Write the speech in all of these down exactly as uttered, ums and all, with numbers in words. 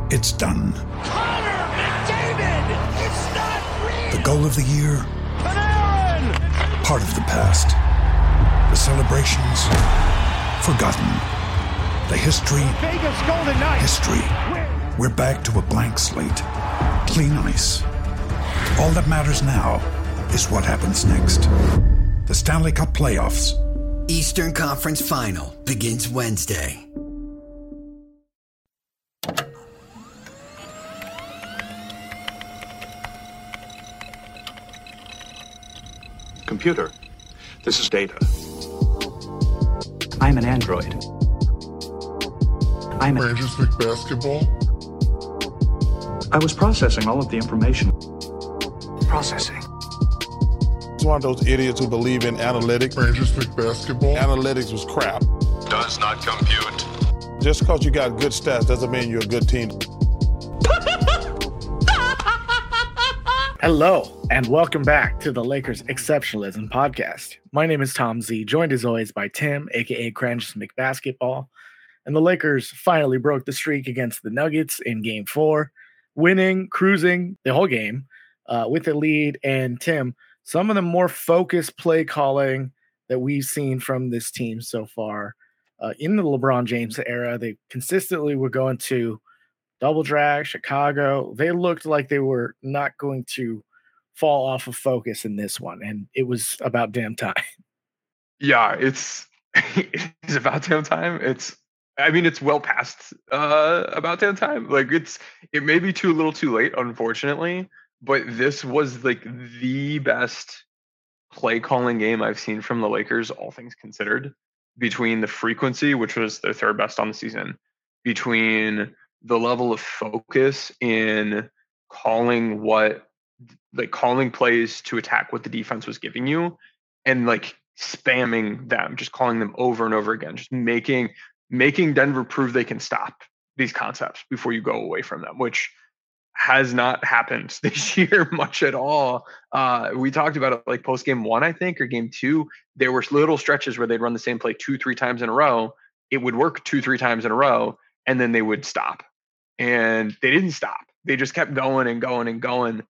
It's done. Connor McDavid! It's not real! The goal of the year? Panarin! Part of the past. The celebrations? Forgotten. The history? Vegas Golden Knights! History. We're back to a blank slate. Clean ice. All that matters now is what happens next. The Stanley Cup Playoffs. Eastern Conference Final begins Wednesday. Computer, this is Data. I'm an android. I'm a... Rangers League basketball? I was processing all of the information. Processing. It's one of those idiots who believe in analytics. Rangers League basketball? Analytics was crap. Does not compute. Just because you got good stats doesn't mean you're a good team. Hello, and welcome back to the Lakers Exceptionalism Podcast. My name is Tom Z, joined as always by Tim, aka Cranch McBasketball. And the Lakers finally broke the streak against the Nuggets in Game four, winning, cruising the whole game uh, with a lead. And Tim, some of the more focused play calling that we've seen from this team so far uh, in the LeBron James era, they consistently were going to double drag Chicago. They looked like they were not going to fall off of focus in this one, and it was about damn time. Yeah, it's it's about damn time. It's I mean, it's well past uh, about damn time. Like it's it may be too little, too late, unfortunately. But this was like the best play calling game I've seen from the Lakers, all things considered. Between the frequency, which was their third best on the season, between the level of focus in calling what like calling plays to attack what the defense was giving you and like spamming them, just calling them over and over again, just making making Denver prove they can stop these concepts before you go away from them, which has not happened this year much at all. Uh, we talked about it like post game one, I think, or game two. There were little stretches where they'd run the same play two, three times in a row. It would work two, three times in a row, and then they would stop. And they didn't stop. They just kept going and going and going.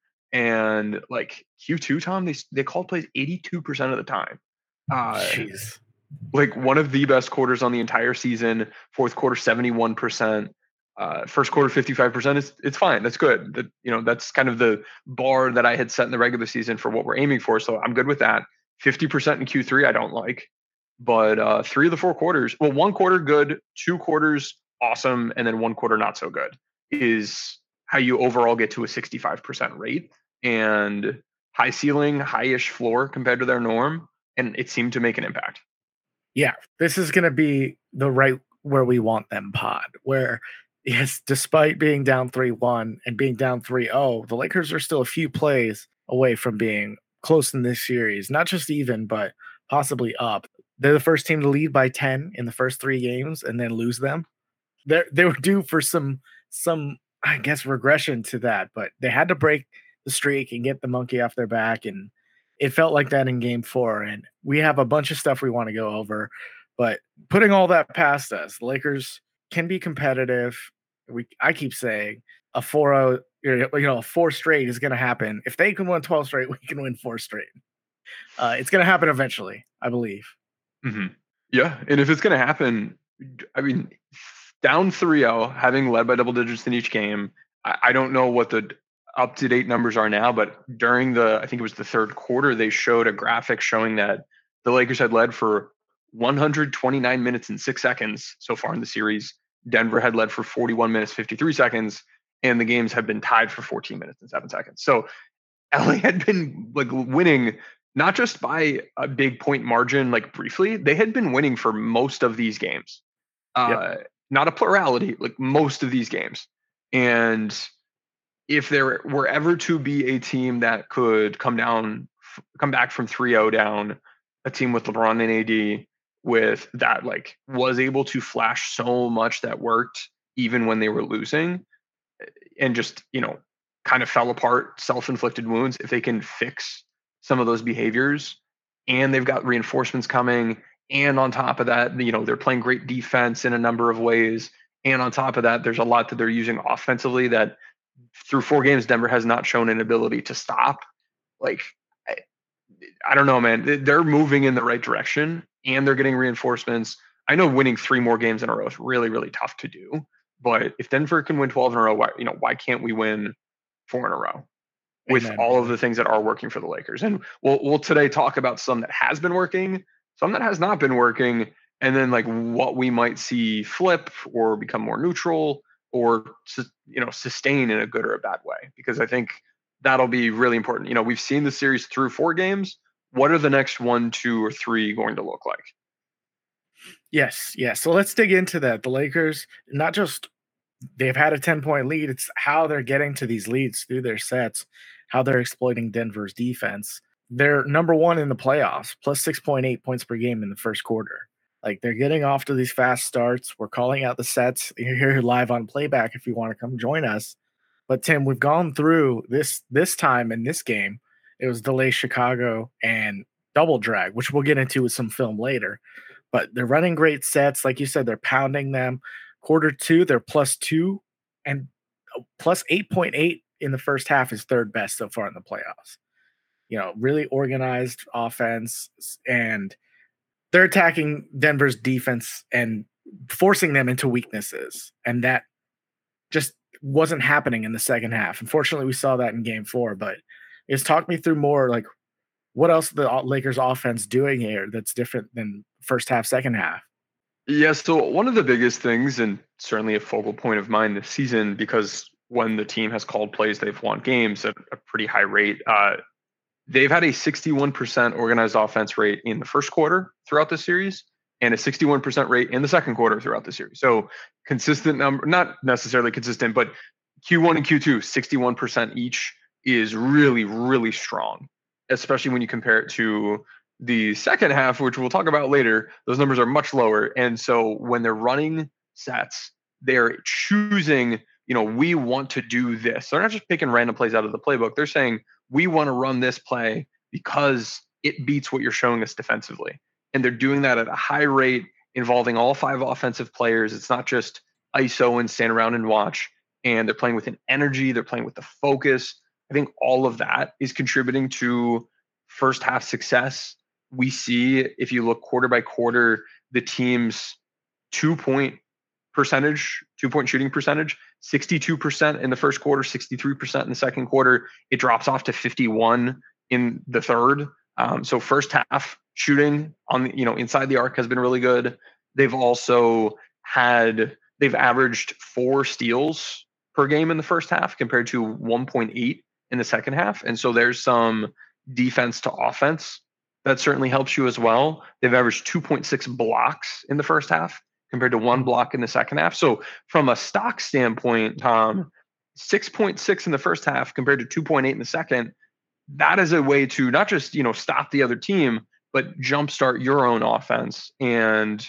And like Q two, Tom, they they called plays eighty-two percent of the time. Uh, Jeez. Like one of the best quarters on the entire season. Fourth quarter, seventy-one percent. Uh, first quarter, fifty-five percent. It's it's fine. That's good. That you know that's kind of the bar that I had set in the regular season for what we're aiming for. So I'm good with that. fifty percent in Q three, I don't like. But uh, three of the four quarters, well, one quarter good, two quarters awesome, and then one quarter not so good is how you overall get to a sixty-five percent rate and high ceiling, high-ish floor compared to their norm. And it seemed to make an impact. Yeah, this is going to be the right where we want them pod, where, yes, despite being down three one and being down three oh, the Lakers are still a few plays away from being close in this series, not just even, but possibly up. They're the first team to lead by ten in the first three games and then lose them. They they were due for some, some I guess, regression to that, but they had to break the streak and get the monkey off their back, and it felt like that in game four. And we have a bunch of stuff we want to go over, but putting all that past us, the Lakers can be competitive. We I keep saying a four oh, you know, a four straight is going to happen. If they can win twelve straight, we can win four straight. Uh, it's going to happen eventually, I believe. Mm-hmm. Yeah, and if it's going to happen, I mean, down three oh, having led by double digits in each game, I, I don't know what the up-to-date numbers are now, but during the, I think it was the third quarter, they showed a graphic showing that the Lakers had led for one hundred twenty-nine minutes and six seconds so far in the series. Denver had led for forty-one minutes, fifty-three seconds, and the games had been tied for fourteen minutes and seven seconds. So L A had been like winning, not just by a big point margin, like briefly, they had been winning for most of these games. Uh, yep. Not a plurality, like most of these games. And if there were ever to be a team that could come down, come back from three oh down, a team with LeBron and A D with that, like was able to flash so much that worked even when they were losing and just, you know, kind of fell apart, self-inflicted wounds. If they can fix some of those behaviors and they've got reinforcements coming, and on top of that, you know, they're playing great defense in a number of ways, And on top of that, there's a lot that they're using offensively that through four games, Denver has not shown an ability to stop. Like, I, I don't know, man. They're moving in the right direction and they're getting reinforcements. I know winning three more games in a row is really, really tough to do. But if Denver can win twelve in a row, why, you know, why can't we win four in a row with Amen. all of the things that are working for the Lakers? And we'll we'll today talk about some that has been working, some that has not been working, and then like what we might see flip or become more neutral or, you know, sustain in a good or a bad way. Because I think that'll be really important. You know, we've seen the series through four games. What are the next one, two, or three going to look like? Yes, yes. So let's dig into that. The Lakers, not just they've had a ten-point lead, it's how they're getting to these leads through their sets, how they're exploiting Denver's defense. They're number one in the playoffs, plus six point eight points per game in the first quarter. Like, they're getting off to these fast starts. We're calling out the sets. You're here live on playback if you want to come join us. But, Tim, we've gone through this this time in this game. It was delay Chicago and double drag, which we'll get into with some film later. But they're running great sets. Like you said, they're pounding them. Quarter two, they're plus two. And plus eight point eight in the first half is third best so far in the playoffs. You know, really organized offense. And they're attacking Denver's defense and forcing them into weaknesses. And that just wasn't happening in the second half. Unfortunately, we saw that in game four. But just talk me through more, like, what else the Lakers offense doing here that's different than first half, second half? Yeah, so one of the biggest things, and certainly a focal point of mine this season, because when the team has called plays, they've won games at a pretty high rate. Uh, they've had a sixty-one percent organized offense rate in the first quarter throughout the series and a sixty-one percent rate in the second quarter throughout the series. So consistent number, not necessarily consistent, but Q one and Q two, sixty-one percent each is really, really strong, especially when you compare it to the second half, which we'll talk about later. Those numbers are much lower. And so when they're running sets, they're choosing, you know, we want to do this. They're not just picking random plays out of the playbook. They're saying, we want to run this play because it beats what you're showing us defensively. And they're doing that at a high rate, involving all five offensive players. It's not just I S O and stand around and watch. And they're playing with an energy. They're playing with the focus. I think all of that is contributing to first half success. We see, if you look quarter by quarter, the team's two point percentage, two point shooting percentage, sixty-two percent in the first quarter, sixty-three percent in the second quarter. It drops off to fifty-one in the third. Um, so first half shooting on, you know, inside the arc has been really good. They've also had, they've averaged four steals per game in the first half compared to one point eight in the second half. And so there's some defense to offense that certainly helps you as well. They've averaged two point six blocks in the first half compared to one block in the second half. So from a stock standpoint, Tom, six point six in the first half compared to two point eight in the second, that is a way to not just, you know, stop the other team, but jumpstart your own offense. And,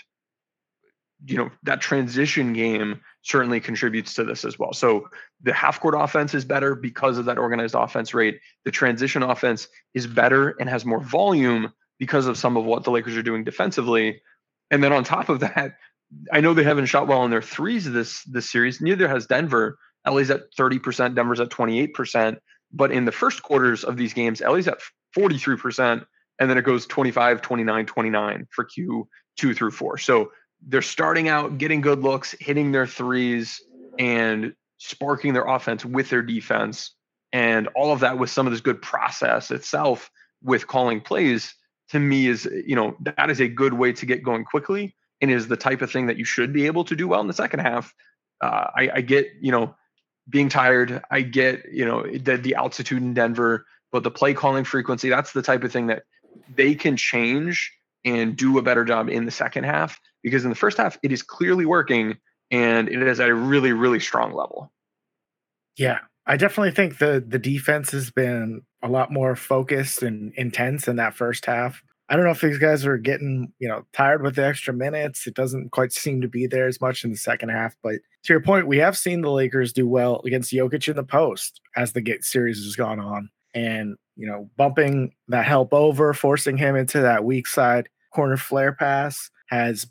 you know, that transition game certainly contributes to this as well. So the half-court offense is better because of that organized offense rate. The transition offense is better and has more volume because of some of what the Lakers are doing defensively. And then on top of that, I know they haven't shot well on their threes this this series. Neither has Denver. L A's at thirty percent, Denver's at twenty-eight percent. But in the first quarters of these games, L A's at forty-three percent, and then it goes twenty-five, twenty-nine, twenty-nine for Q two through four. So they're starting out getting good looks, hitting their threes, and sparking their offense with their defense. And all of that with some of this good process itself with calling plays, to me, is, you know, that is a good way to get going quickly and is the type of thing that you should be able to do well in the second half. Uh, I, I get, you know, being tired. I get, you know, the, the altitude in Denver, but the play calling frequency, that's the type of thing that they can change and do a better job in the second half, because in the first half, it is clearly working and it is at a really, really strong level. Yeah, I definitely think the the defense has been a lot more focused and intense in that first half. I don't know if these guys are getting, you know, tired with the extra minutes. It doesn't quite seem to be there as much in the second half. But to your point, we have seen the Lakers do well against Jokic in the post as the get series has gone on. And, you know, bumping that help over, forcing him into that weak side corner flare pass has been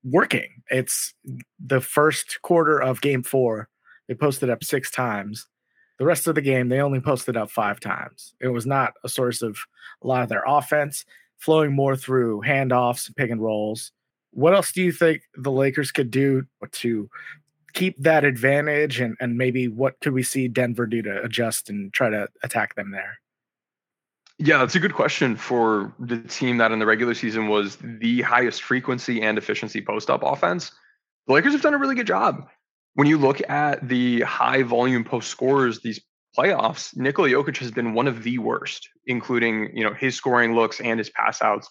working. It's the first quarter of game four. They posted up six times. The rest of the game, they only posted up five times. It was not a source of a lot of their offense, flowing more through handoffs, pick and rolls. What else do you think the Lakers could do to keep that advantage? And, and maybe what could we see Denver do to adjust and try to attack them there? Yeah, that's a good question for the team that in the regular season was the highest frequency and efficiency post-up offense. The Lakers have done a really good job. When you look at the high volume post scores these playoffs, Nikola Jokic has been one of the worst, including, you know, his scoring looks and his pass outs.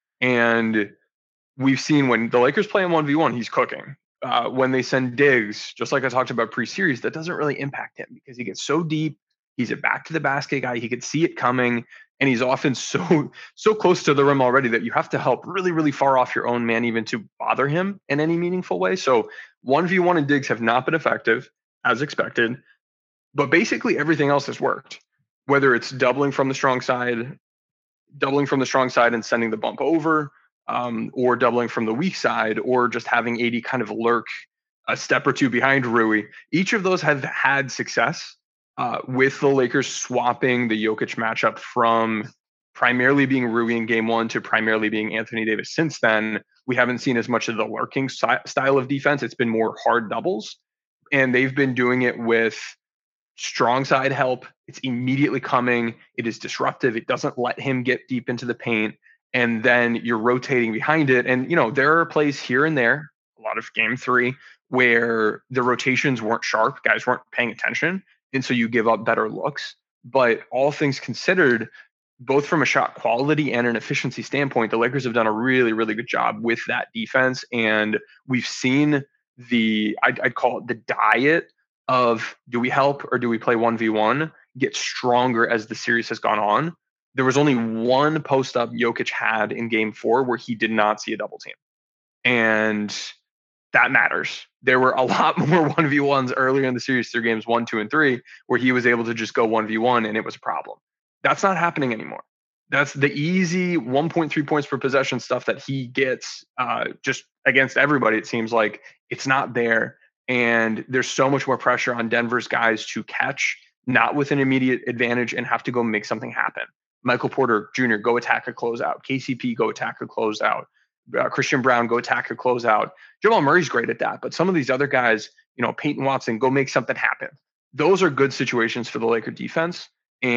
And we've seen when the Lakers play him one v one, he's cooking. Uh, when they send Diggs, just like I talked about pre-series, that doesn't really impact him because he gets so deep. He's a back to the basket guy. He could see it coming, and he's often so so close to the rim already that you have to help really, really far off your own man even to bother him in any meaningful way. So one v one and Diggs have not been effective as expected, but basically everything else has worked. Whether it's doubling from the strong side, doubling from the strong side and sending the bump over, um, or doubling from the weak side, or just having A D kind of lurk a step or two behind Rui. Each of those have had success. Uh, with the Lakers swapping the Jokic matchup from primarily being Rui in game one to primarily being Anthony Davis since then, we haven't seen as much of the lurking si- style of defense. It's been more hard doubles, and they've been doing it with strong side help. It's immediately coming. It is disruptive. It doesn't let him get deep into the paint, and then you're rotating behind it. And, you know, there are plays here and there, a lot of game three, where the rotations weren't sharp. Guys weren't paying attention. And so you give up better looks. But all things considered, both from a shot quality and an efficiency standpoint, the Lakers have done a really, really good job with that defense. And we've seen the, I'd, I'd call it the diet of do we help or do we play one v one get stronger as the series has gone on. There was only one post-up Jokic had in game four where he did not see a double team. And that matters. There were a lot more one v ones earlier in the series through games one, two, and three, where he was able to just go one v one and it was a problem. That's not happening anymore. That's the easy one point three points per possession stuff that he gets uh, just against everybody. It seems like it's not there. And there's so much more pressure on Denver's guys to catch, not with an immediate advantage, and have to go make something happen. Michael Porter Junior, go attack a closeout. K C P, go attack a closeout. Uh, Christian Brown, go attack a closeout. Jamal Murray's great at that, but some of these other guys, you know, Peyton Watson, go make something happen. Those are good situations for the Laker defense,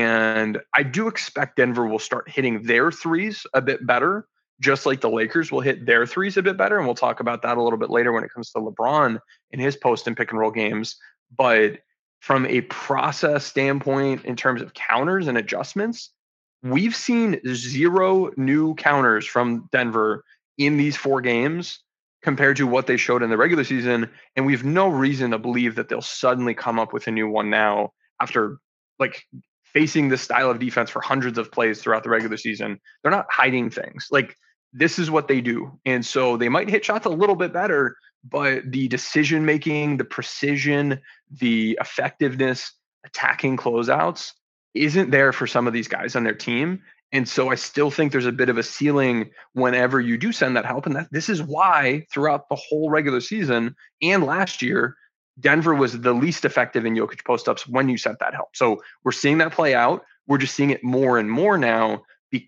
and I do expect Denver will start hitting their threes a bit better, just like the Lakers will hit their threes a bit better, and we'll talk about that a little bit later when it comes to LeBron in his post and pick and roll games. But from a process standpoint, in terms of counters and adjustments, we've seen zero new counters from Denver in these four games compared to what they showed in the regular season. And we have no reason to believe that they'll suddenly come up with a new one now after like facing this style of defense for hundreds of plays throughout the regular season. They're not hiding things. Like, this is what they do. And so they might hit shots a little bit better, but the decision-making, the precision, the effectiveness, attacking closeouts isn't there for some of these guys on their team. And so I still think there's a bit of a ceiling whenever you do send that help. And that this is why throughout the whole regular season and last year, Denver was the least effective in Jokic post-ups when you sent that help. So we're seeing that play out. We're just seeing it more and more now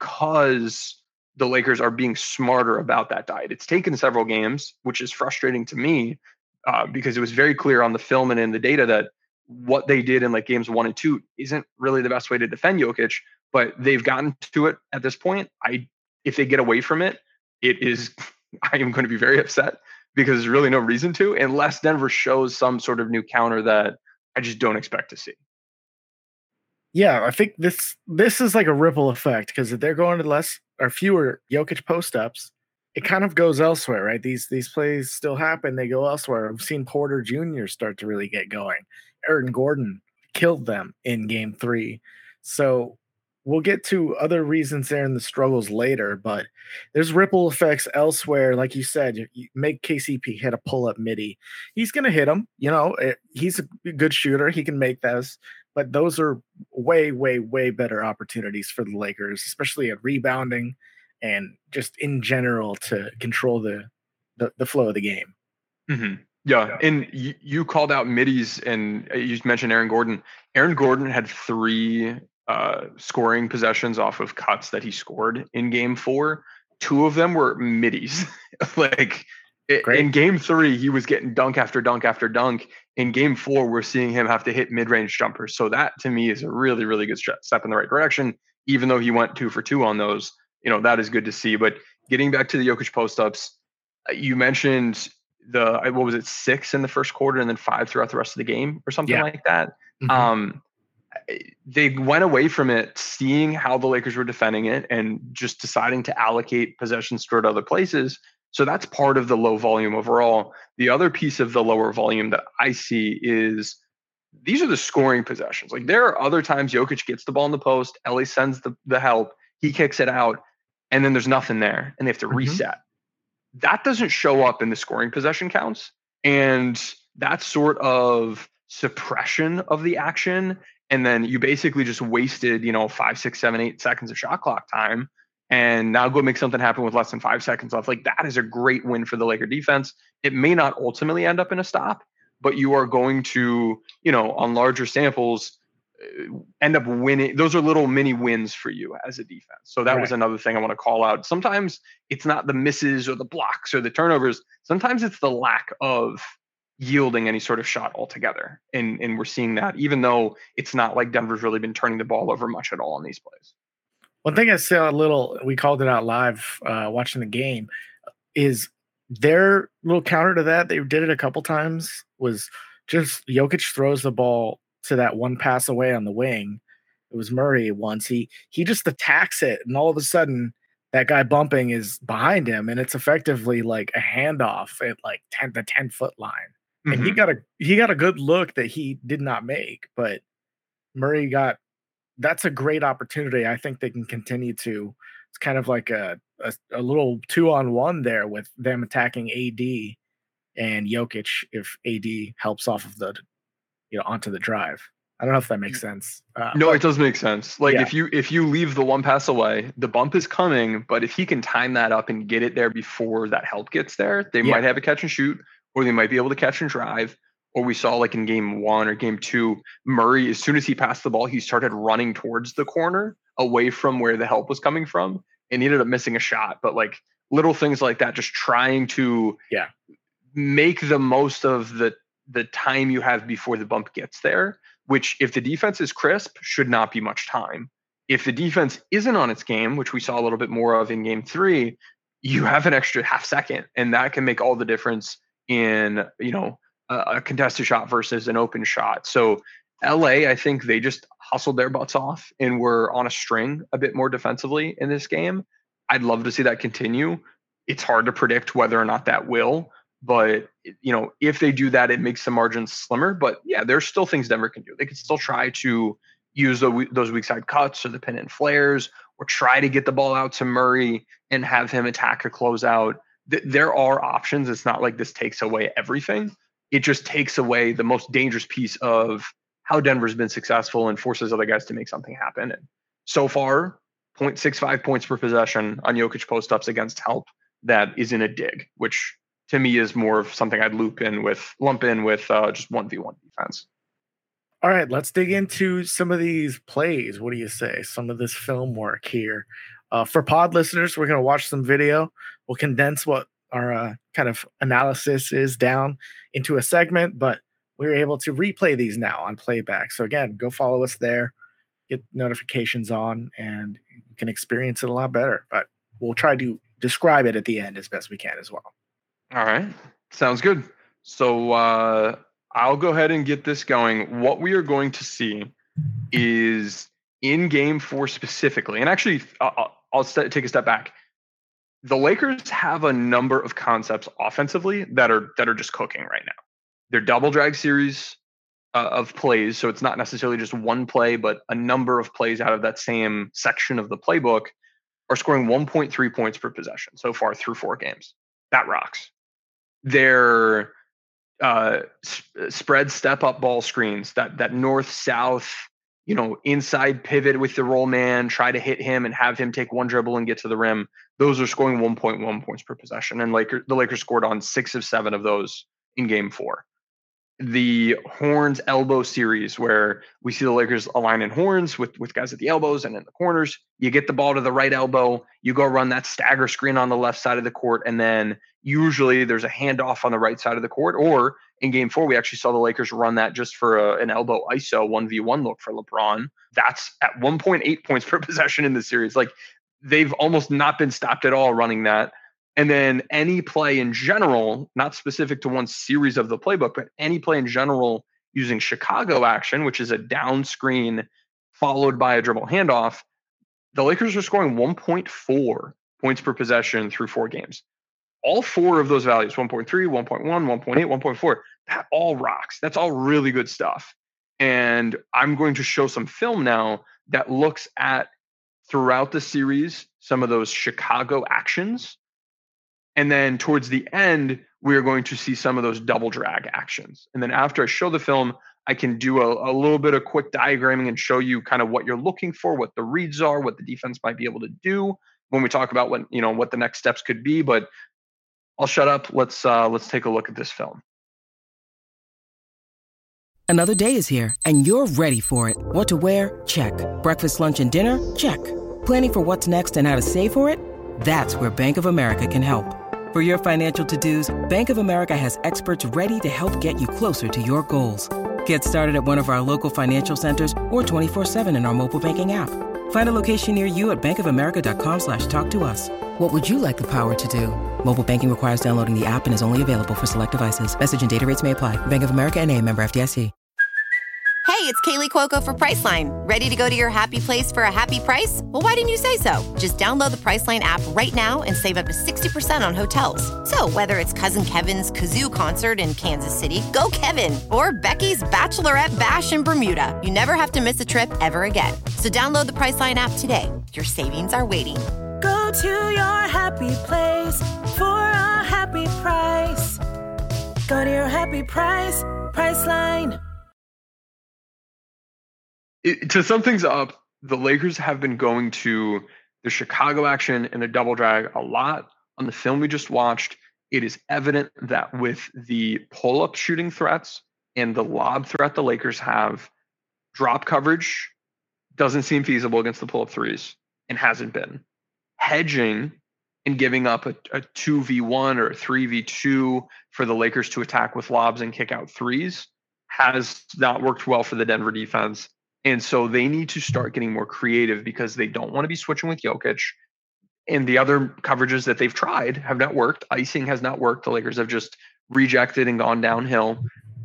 because the Lakers are being smarter about that diet. It's taken several games, which is frustrating to me uh, because it was very clear on the film and in the data that what they did in like games one and two isn't really the best way to defend Jokic. But they've gotten to it at this point. I, if they get away from it, it is, I am going to be very upset because there's really no reason to, unless Denver shows some sort of new counter that I just don't expect to see. Yeah, I think this this is like a ripple effect because if they're going to less or fewer Jokic post-ups, it kind of goes elsewhere, right? These these plays still happen. They go elsewhere. I've seen Porter Junior start to really get going. Aaron Gordon killed them in game three. So we'll get to other reasons there in the struggles later, but there's ripple effects elsewhere. Like you said, you make K C P hit a pull-up midi. He's going to hit them. You know, it, he's a good shooter. He can make those. But those are way, way, way better opportunities for the Lakers, especially at rebounding and just in general to control the the, the flow of the game. Mm-hmm. Yeah, and you, you called out middies, and you mentioned Aaron Gordon. Aaron Gordon had three uh, scoring possessions off of cuts that he scored in game four. Two of them were middies. Like Great. In game three, he was getting dunk after dunk after dunk. In game four, we're seeing him have to hit mid-range jumpers. So that, to me, is a really, really good step in the right direction. Even though he went two for two on those, you know, that is good to see. But getting back to the Jokic post-ups, you mentioned the, what was it, six in the first quarter and then five throughout the rest of the game or something yeah. like that. Mm-hmm. Um, they went away from it, seeing how the Lakers were defending it and just deciding to allocate possessions toward other places. So that's part of the low volume overall. The other piece of the lower volume that I see is these are the scoring possessions. Like there are other times Jokic gets the ball in the post, Ellie sends the, the help, he kicks it out, and then there's nothing there and they have to mm-hmm. reset. That doesn't show up in the scoring possession counts. And that's sort of suppression of the action. And then you basically just wasted, you know, five, six, seven, eight seconds of shot clock time. And now go make something happen with less than five seconds left. Like that is a great win for the Laker defense. It may not ultimately end up in a stop, but you are going to, you know, on larger samples, end up winning. Those are little mini wins for you as a defense. So that right. was another thing I want to call out. Sometimes it's not the misses or the blocks or the turnovers. Sometimes it's the lack of yielding any sort of shot altogether. And, and we're seeing that, even though it's not like Denver's really been turning the ball over much at all on these plays. One thing I saw a little, we called it out live uh, watching the game, is their little counter to that, they did it a couple times, was just Jokic throws the ball to that one pass away on the wing. It was Murray once. He he just attacks it, and all of a sudden that guy bumping is behind him, and it's effectively like a handoff at like ten the ten foot line. Mm-hmm. And he got a he got a good look that he did not make, but Murray got. That's a great opportunity. I think they can continue to. It's kind of like a a, a little two on one there with them attacking A D and Jokic if A D helps off of the, you know, onto the drive. I don't know if that makes sense. Uh, no, but, it does make sense. Like yeah. if you if you leave the one pass away, the bump is coming, but if he can time that up and get it there before that help gets there, they yeah. might have a catch and shoot, or they might be able to catch and drive. Or we saw like in game one or game two, Murray, as soon as he passed the ball, he started running towards the corner away from where the help was coming from. And he ended up missing a shot. But like little things like that, just trying to yeah. make the most of the the time you have before the bump gets there, which if the defense is crisp, should not be much time. If the defense isn't on its game, which we saw a little bit more of in game three, you have an extra half second. And that can make all the difference in, you know, a contested shot versus an open shot. So L A, I think they just hustled their butts off and were on a string a bit more defensively in this game. I'd love to see that continue. It's hard to predict whether or not that will, but you know, if they do that, it makes the margins slimmer. But yeah, there's still things Denver can do. They can still try to use the, those weak side cuts or the pin and flares, or try to get the ball out to Murray and have him attack a closeout. Th- there are options. It's not like this takes away everything. It just takes away the most dangerous piece of how Denver's been successful and forces other guys to make something happen. And so far, zero point six five points per possession on Jokic post-ups against help that is in a dig, which to me is more of something I'd loop in with, lump in with uh, just one v one defense. All right, let's dig into some of these plays. What do you say? Some of this film work here. Uh, for pod listeners, we're going to watch some video. We'll condense what our uh, kind of analysis is down into a segment, but we're able to replay these now on playback. So again, go follow us there, get notifications on, and you can experience it a lot better. But we'll try to describe it at the end as best we can as well. All right. Sounds good. So uh, I'll go ahead and get this going. What we are going to see is in game four specifically, and actually I'll, I'll st- take a step back. The Lakers have a number of concepts offensively that are that are just cooking right now. They're double drag series uh, of plays, so it's not necessarily just one play, but a number of plays out of that same section of the playbook are scoring one point three points per possession so far through four games. That rocks. Their uh, sp- spread step-up ball screens, that that north-south, you know, inside pivot with the roll man, try to hit him and have him take one dribble and get to the rim. those are scoring one point one points per possession. And Lakers, the Lakers scored on six of seven of those in game four. The horns elbow series, where we see the Lakers align in horns with, with guys at the elbows and in the corners. You get the ball to the right elbow, you go run that stagger screen on the left side of the court, and then usually there's a handoff on the right side of the court. Or in game four, we actually saw the Lakers run that just for a, an elbow I S O one v one look for LeBron. That's at one point eight points per possession in the series. Like, they've almost not been stopped at all running that. And then any play in general, not specific to one series of the playbook, but any play in general using Chicago action, which is a down screen followed by a dribble handoff, the Lakers are scoring one point four points per possession through four games. All four of those values, one point three, one point one, one point eight, one point four, that all rocks. That's all really good stuff. And I'm going to show some film now that looks at, throughout the series, some of those Chicago actions. And then towards the end, we are going to see some of those double drag actions. And then after I show the film, I can do a, a little bit of quick diagramming and show you kind of what you're looking for, what the reads are, what the defense might be able to do when we talk about what, you know, what the next steps could be. But I'll shut up. Let's uh, let's take a look at this film. Another day is here, and you're ready for it. What to wear? Check. Breakfast, lunch, and dinner? Check. Planning for what's next and how to save for it? That's where Bank of America can help. For your financial to-dos, Bank of America has experts ready to help get you closer to your goals. Get started at one of our local financial centers or twenty-four seven in our mobile banking app. Find a location near you at bankofamerica.com slash talk to us. What would you like the power to do? Mobile banking requires downloading the app and is only available for select devices. Message and data rates may apply. Bank of America N A, member F D I C. Hey, it's Kaylee Cuoco for Priceline. Ready to go to your happy place for a happy price? Well, why didn't you say so? Just download the Priceline app right now and save up to sixty percent on hotels. So whether it's Cousin Kevin's Kazoo Concert in Kansas City, go Kevin, or Becky's Bachelorette Bash in Bermuda, you never have to miss a trip ever again. So download the Priceline app today. Your savings are waiting. Go to your happy place for a happy price. Go to your happy price, Priceline. It, to sum things up, the Lakers have been going to the Chicago action and the double drag a lot. On the film we just watched, it is evident that with the pull-up shooting threats and the lob threat the Lakers have, drop coverage doesn't seem feasible against the pull-up threes and hasn't been. Hedging and giving up a, a two v one or a three v two for the Lakers to attack with lobs and kick out threes has not worked well for the Denver defense. And so they need to start getting more creative because they don't want to be switching with Jokic. And the other coverages that they've tried have not worked. Icing has not worked. The Lakers have just rejected and gone downhill.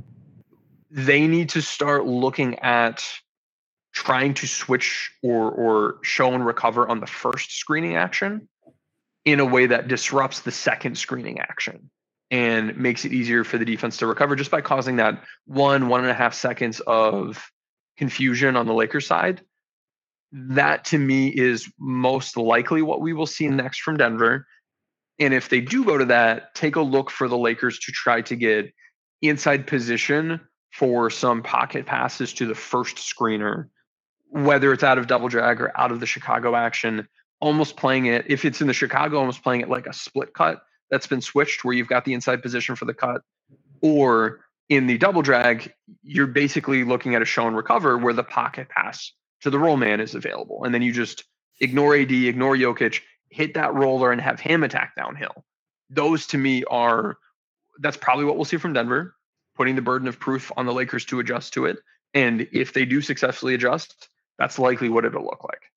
They need to start looking at trying to switch or or show and recover on the first screening action in a way that disrupts the second screening action and makes it easier for the defense to recover just by causing that one, one and a half seconds of confusion on the Lakers side. That to me is most likely what we will see next from Denver. And if they do go to that, take a look for the Lakers to try to get inside position for some pocket passes to the first screener, whether it's out of double drag or out of the Chicago action, almost playing it, if it's in the Chicago, almost playing it like a split cut that's been switched where you've got the inside position for the cut, or in the double drag, you're basically looking at a show and recover where the pocket pass to the roll man is available. And then you just ignore A D, ignore Jokic, hit that roller and have him attack downhill. Those to me are, that's probably what we'll see from Denver, putting the burden of proof on the Lakers to adjust to it. And if they do successfully adjust, that's likely what it'll look like.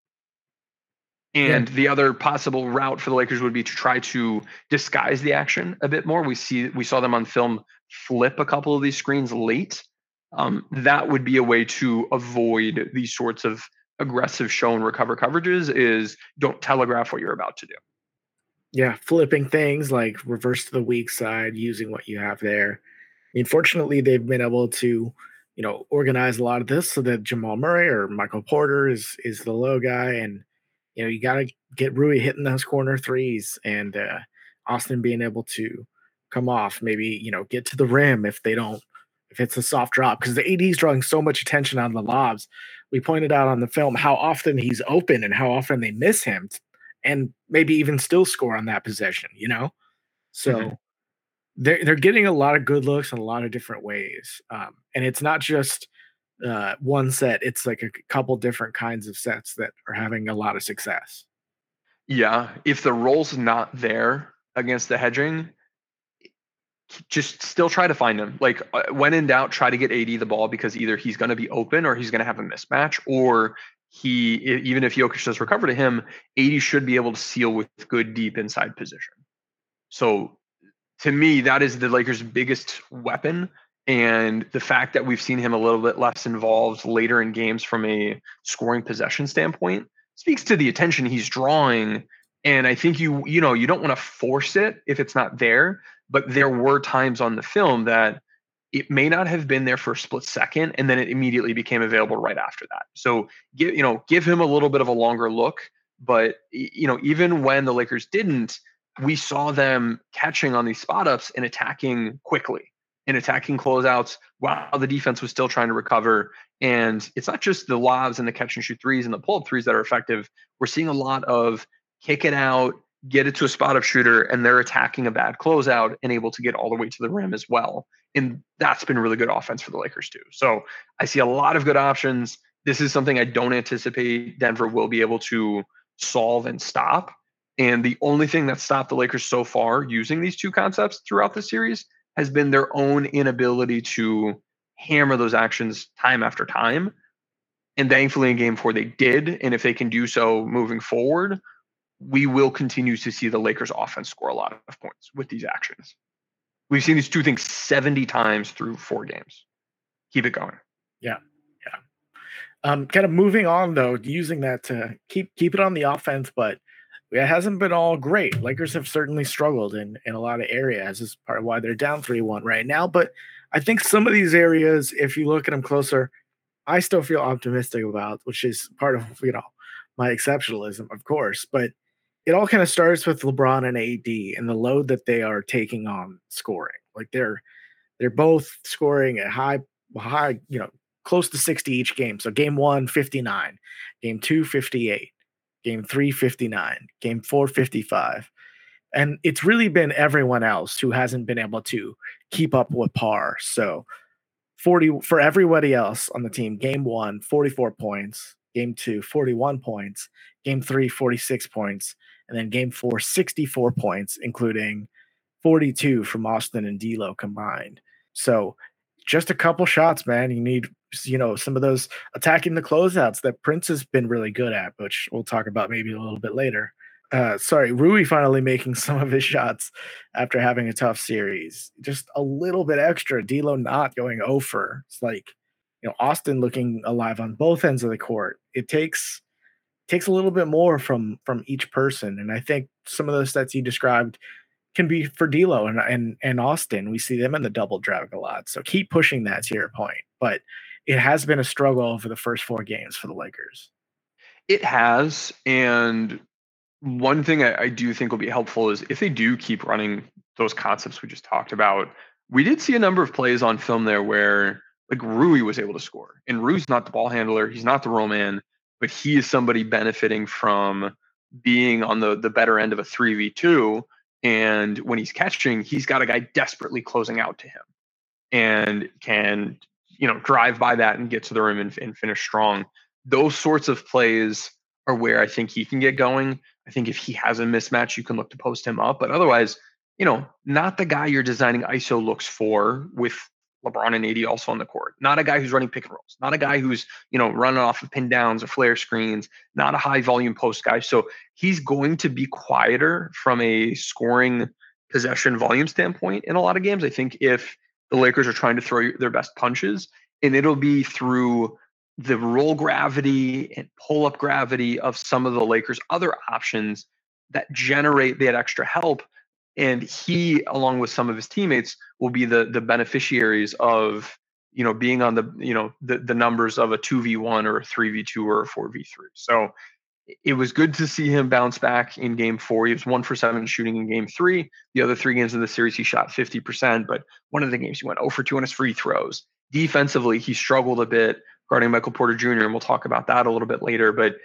And yeah. The other possible route for the Lakers would be to try to disguise the action a bit more. We see we saw them on film flip a couple of these screens late. Um, that would be a way to avoid these sorts of aggressive show and recover coverages, is don't telegraph what you're about to do. Yeah, flipping things like reverse to the weak side, using what you have there. I mean, fortunately, they've been able to, you know, organize a lot of this so that Jamal Murray or Michael Porter is is the low guy, and you know, you got to get Rui hitting those corner threes and uh, Austin being able to come off, maybe, you know, get to the rim if they don't, if it's a soft drop, because the A D is drawing so much attention on the lobs. We pointed out on the film how often he's open and how often they miss him. and maybe even still score on that possession, you know? So Mhm. they're, they're getting a lot of good looks in a lot of different ways. Um, and it's not just uh, one set, it's like a c- couple different kinds of sets that are having a lot of success. Yeah, if the roll's not there against the hedging, just still try to find him. Like uh, when in doubt, try to get A D the ball because either he's going to be open or he's going to have a mismatch, or he e- even if Jokic does recover to him, A D should be able to seal with good deep inside position. So to me, that is the Lakers' biggest weapon. And the fact that we've seen him a little bit less involved later in games from a scoring possession standpoint speaks to the attention he's drawing. And I think you, you know, you don't want to force it if it's not there, but there were times on the film that it may not have been there for a split second, and then it immediately became available right after that. So give, you know, give him a little bit of a longer look. But you know, even when the Lakers didn't, we saw them catching on these spot ups and attacking quickly and attacking closeouts while the defense was still trying to recover. And it's not just the lobs and the catch and shoot threes and the pull up threes that are effective. We're seeing a lot of kick it out, get it to a spot up shooter, and they're attacking a bad closeout and able to get all the way to the rim as well. And that's been really good offense for the Lakers too. So I see a lot of good options. This is something I don't anticipate Denver will be able to solve and stop. And the only thing that stopped the Lakers so far using these two concepts throughout the series has been their own inability to hammer those actions time after time. And thankfully in game four, they did. And if they can do so moving forward, we will continue to see the Lakers offense score a lot of points with these actions. We've seen these two things seventy times through four games. Keep it going. Yeah. Yeah. Um, kind of moving on though, using that to keep, keep it on the offense, but it hasn't been all great. Lakers have certainly struggled in, in a lot of areas. This is part of why they're down three one right now. But I think some of these areas, if you look at them closer, I still feel optimistic about, which is part of, you know, my exceptionalism, of course. But it all kind of starts with LeBron and A D and the load that they are taking on scoring. Like they're they're both scoring at high, high, you know, close to sixty each game. So game one, fifty-nine, game two, fifty-eight. Game three, fifty-nine, game four, fifty-five. And it's really been everyone else who hasn't been able to keep up with par. So forty for everybody else on the team, game one, forty-four points, game two, forty-one points, game three, forty-six points, and then game four, sixty-four points, including forty-two from Austin and D'Lo combined. So just a couple shots, man. You need, you know, some of those attacking the closeouts that Prince has been really good at, which we'll talk about maybe a little bit later. Uh, sorry, Rui finally making some of his shots after having a tough series. Just a little bit extra. D'Lo not going over. It's like, you know, Austin looking alive on both ends of the court. It takes takes a little bit more from from each person, and I think some of those stats you described can be for D'Lo and, and and Austin. We see them in the double drag a lot. So keep pushing that to your point. But it has been a struggle over the first four games for the Lakers. It has. And one thing I, I do think will be helpful is if they do keep running those concepts we just talked about. We did see a number of plays on film there where like Rui was able to score. And Rui's not the ball handler. He's not the roll man, but he is somebody benefiting from being on the, the better end of a three v two. And when he's catching, he's got a guy desperately closing out to him and can, you know, drive by that and get to the rim and, and finish strong. Those sorts of plays are where I think he can get going. I think if he has a mismatch, you can look to post him up. But otherwise, you know, not the guy you're designing I S O looks for with LeBron and A D also on the court. Not a guy who's running pick and rolls. Not a guy who's, you know, running off of pin downs or flare screens. Not a high volume post guy. So he's going to be quieter from a scoring possession volume standpoint in a lot of games. I think if the Lakers are trying to throw their best punches, and it'll be through the roll gravity and pull up gravity of some of the Lakers' other options that generate that extra help. And he, along with some of his teammates, will be the the beneficiaries of, you know, being on the, you know, the, the numbers of a two v one or a three v two or a four v three. So it was good to see him bounce back in game four. He was one for seven shooting in game three. The other three games in the series, he shot fifty percent, but one of the games he went zero for two on his free throws. Defensively, he struggled a bit guarding Michael Porter Junior, and we'll talk about that a little bit later. But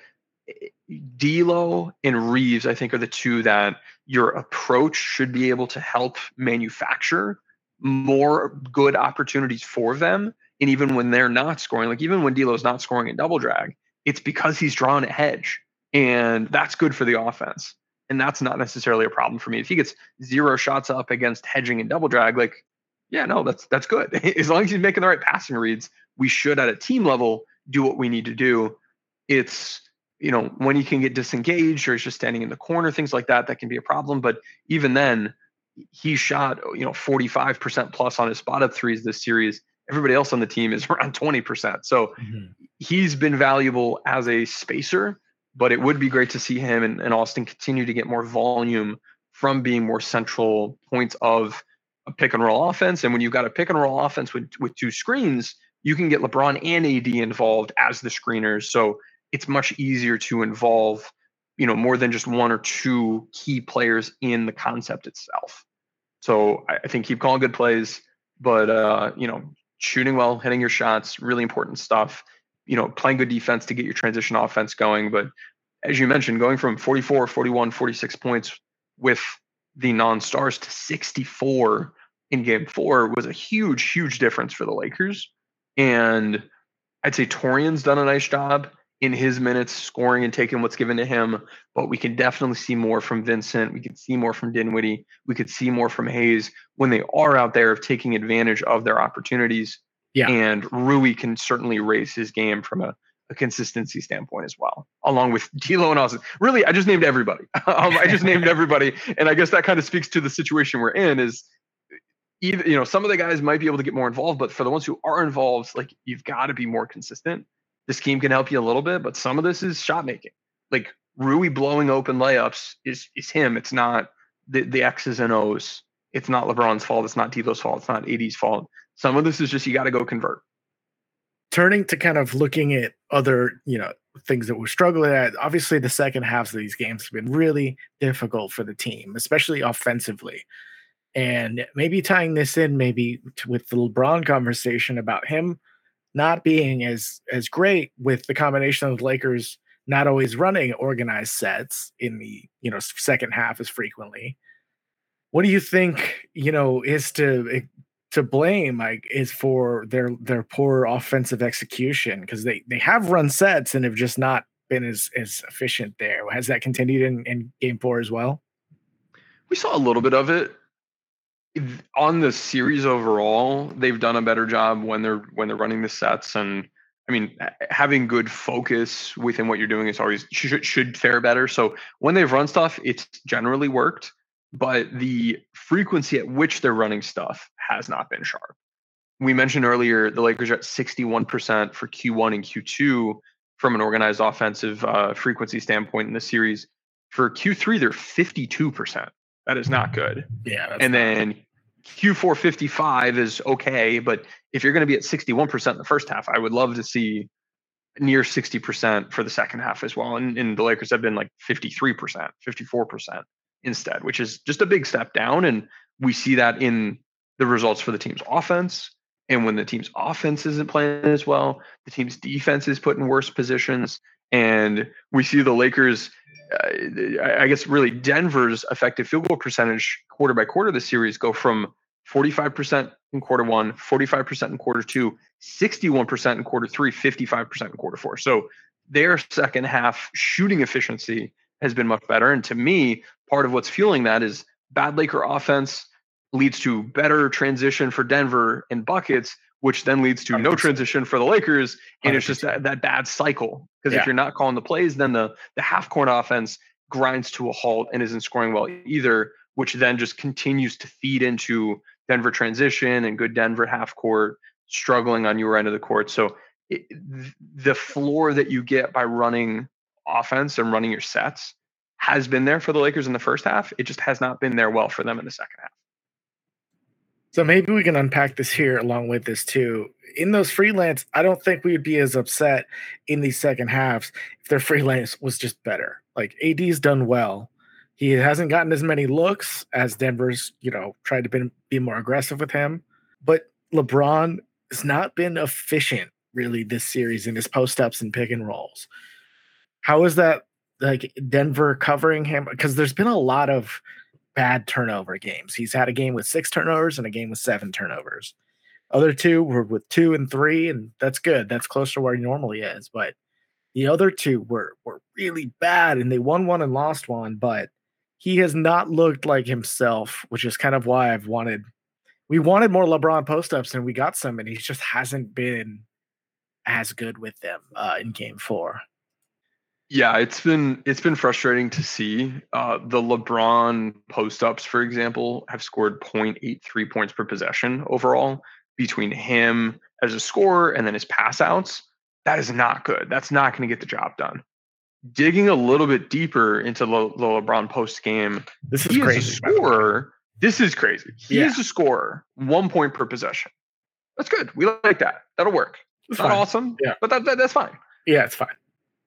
D'Lo and Reeves, I think, are the two that your approach should be able to help manufacture more good opportunities for them. And even when they're not scoring, like even when D'Lo's not scoring in double drag, it's because he's drawn a hedge, and that's good for the offense. And that's not necessarily a problem for me. If he gets zero shots up against hedging and double drag, like, yeah, no, that's that's good. As long as he's making the right passing reads, we should at a team level do what we need to do. It's, you know, when he can get disengaged or he's just standing in the corner, things like that, that can be a problem. But even then, he shot, you know, forty-five percent plus on his spot up threes this series. Everybody else on the team is around twenty percent. So mm-hmm. he's been valuable as a spacer, but it would be great to see him and, and Austin continue to get more volume from being more central points of a pick and roll offense. And when you've got a pick and roll offense with, with two screens, you can get LeBron and A D involved as the screeners. So it's much easier to involve, you know, more than just one or two key players in the concept itself. So I, I think keep calling good plays, but, uh, you know, shooting well, hitting your shots, really important stuff, you know, playing good defense to get your transition offense going. But as you mentioned, going from forty-four, forty-one, forty-six points with the non-stars to sixty-four in game four was a huge, huge difference for the Lakers. And I'd say Torian's done a nice job in his minutes scoring and taking what's given to him, but we can definitely see more from Vincent. We can see more from Dinwiddie. We could see more from Hayes when they are out there of taking advantage of their opportunities. Yeah. And Rui can certainly raise his game from a, a consistency standpoint as well, along with D'Lo and Austin. Really, I just named everybody. um, I just named everybody. And I guess that kind of speaks to the situation we're in is, either, you know, some of the guys might be able to get more involved, but for the ones who are involved, like, you've got to be more consistent. The scheme can help you a little bit, but some of this is shot making. Like Rui blowing open layups is is him. It's not the, the X's and O's. It's not LeBron's fault. It's not D'Lo's fault. It's not A D's fault. Some of this is just you got to go convert. Turning to kind of looking at other, you know, things that we're struggling at. Obviously, the second halves of these games have been really difficult for the team, especially offensively. And maybe tying this in, maybe to, with the LeBron conversation about him not being as as great with the combination of the Lakers not always running organized sets in the, you know, second half as frequently. What do you think, you know, is to to blame, like, is for their their poor offensive execution? Because they they have run sets and have just not been as as efficient there. Has that continued in, in game four as well? We saw a little bit of it. On the series overall, they've done a better job when they're when they're running the sets, and I mean, having good focus within what you're doing is always should should fare better. So when they've run stuff, it's generally worked, but the frequency at which they're running stuff has not been sharp. We mentioned earlier the Lakers are at sixty-one percent for Q one and Q two from an organized offensive uh, frequency standpoint in the series. For Q three, they're fifty-two percent. That is not good. Yeah, and then Q four fifty-five is okay, but if you're going to be at sixty-one percent in the first half, I would love to see near sixty percent for the second half as well. And, and the Lakers have been like fifty-three percent, fifty-four percent instead, which is just a big step down. And we see that in the results for the team's offense. And when the team's offense isn't playing as well, the team's defense is put in worse positions. And we see the Lakers, uh, I guess really Denver's effective field goal percentage quarter by quarter this series go from forty-five percent in quarter one, forty-five percent in quarter two, sixty-one percent in quarter three, fifty-five percent in quarter four. So their second half shooting efficiency has been much better. And to me, part of what's fueling that is bad Laker offense leads to better transition for Denver and buckets, which then leads to no transition for the Lakers. And it's just that, that bad cycle. Because yeah. if you're not calling the plays, then the, the half court offense grinds to a halt and isn't scoring well either, which then just continues to feed into Denver transition and good Denver half court struggling on your end of the court. So it, the floor that you get by running offense and running your sets has been there for the Lakers in the first half. It just has not been there well for them in the second half. So maybe we can unpack this here along with this too. In those freelance, I don't think we would be as upset in these second halves if their freelance was just better. Like A D's done well. He hasn't gotten as many looks as Denver's, you know, tried to be, be more aggressive with him. But LeBron has not been efficient really this series in his post-ups and pick and rolls. How is that like Denver covering him, because there's been a lot of bad turnover games. He's had a game with six turnovers and a game with seven turnovers. Other two were with two and three, and that's good. That's close to where he normally is. But the other two were were really bad, and they won one and lost one. But he has not looked like himself, which is kind of why I've wanted. We wanted more LeBron post-ups, and we got some, and he just hasn't been as good with them uh, in Game Four. Yeah, it's been it's been frustrating to see. Uh, the LeBron post-ups, for example, have scored zero point eight three points per possession overall between him as a scorer and then his pass outs. That is not good. That's not going to get the job done. Digging a little bit deeper into the, the LeBron post game, this is he crazy. is a scorer. This is crazy. He Yeah. is a scorer, one point per possession. That's good. We like that. That'll work. It's Not fine. awesome, Yeah. but that, that that's fine. Yeah, it's fine.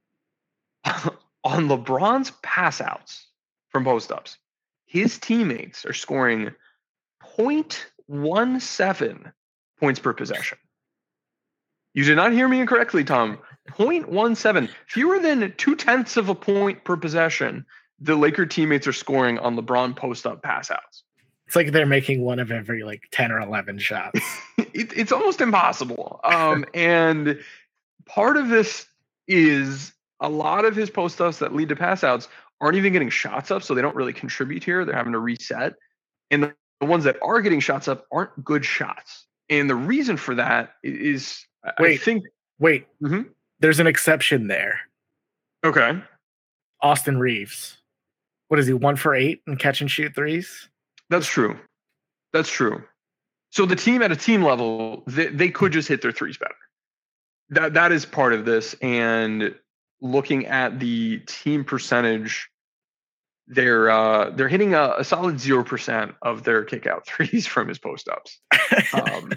On LeBron's pass outs from post ups, his teammates are scoring zero point one seven points per possession. You did not hear me incorrectly, Tom. zero point one seven, fewer than two tenths of a point per possession. The Laker teammates are scoring on LeBron post up pass outs. It's like they're making one of every like ten or eleven shots. it, it's almost impossible. Um, and part of this is a lot of his post ups that lead to pass outs aren't even getting shots up, so they don't really contribute here. They're having to reset. And the, the ones that are getting shots up aren't good shots. And the reason for that is, Wait. I think. Wait, Mhm. there's an exception there. Okay. Austin Reeves. What is he, one for eight and catch and shoot threes? That's true. That's true. So the team at a team level, they, they could just hit their threes better. That that is part of this. And looking at the team percentage, they're uh, they're hitting a, a solid zero percent of their kick out threes from his post ups, um,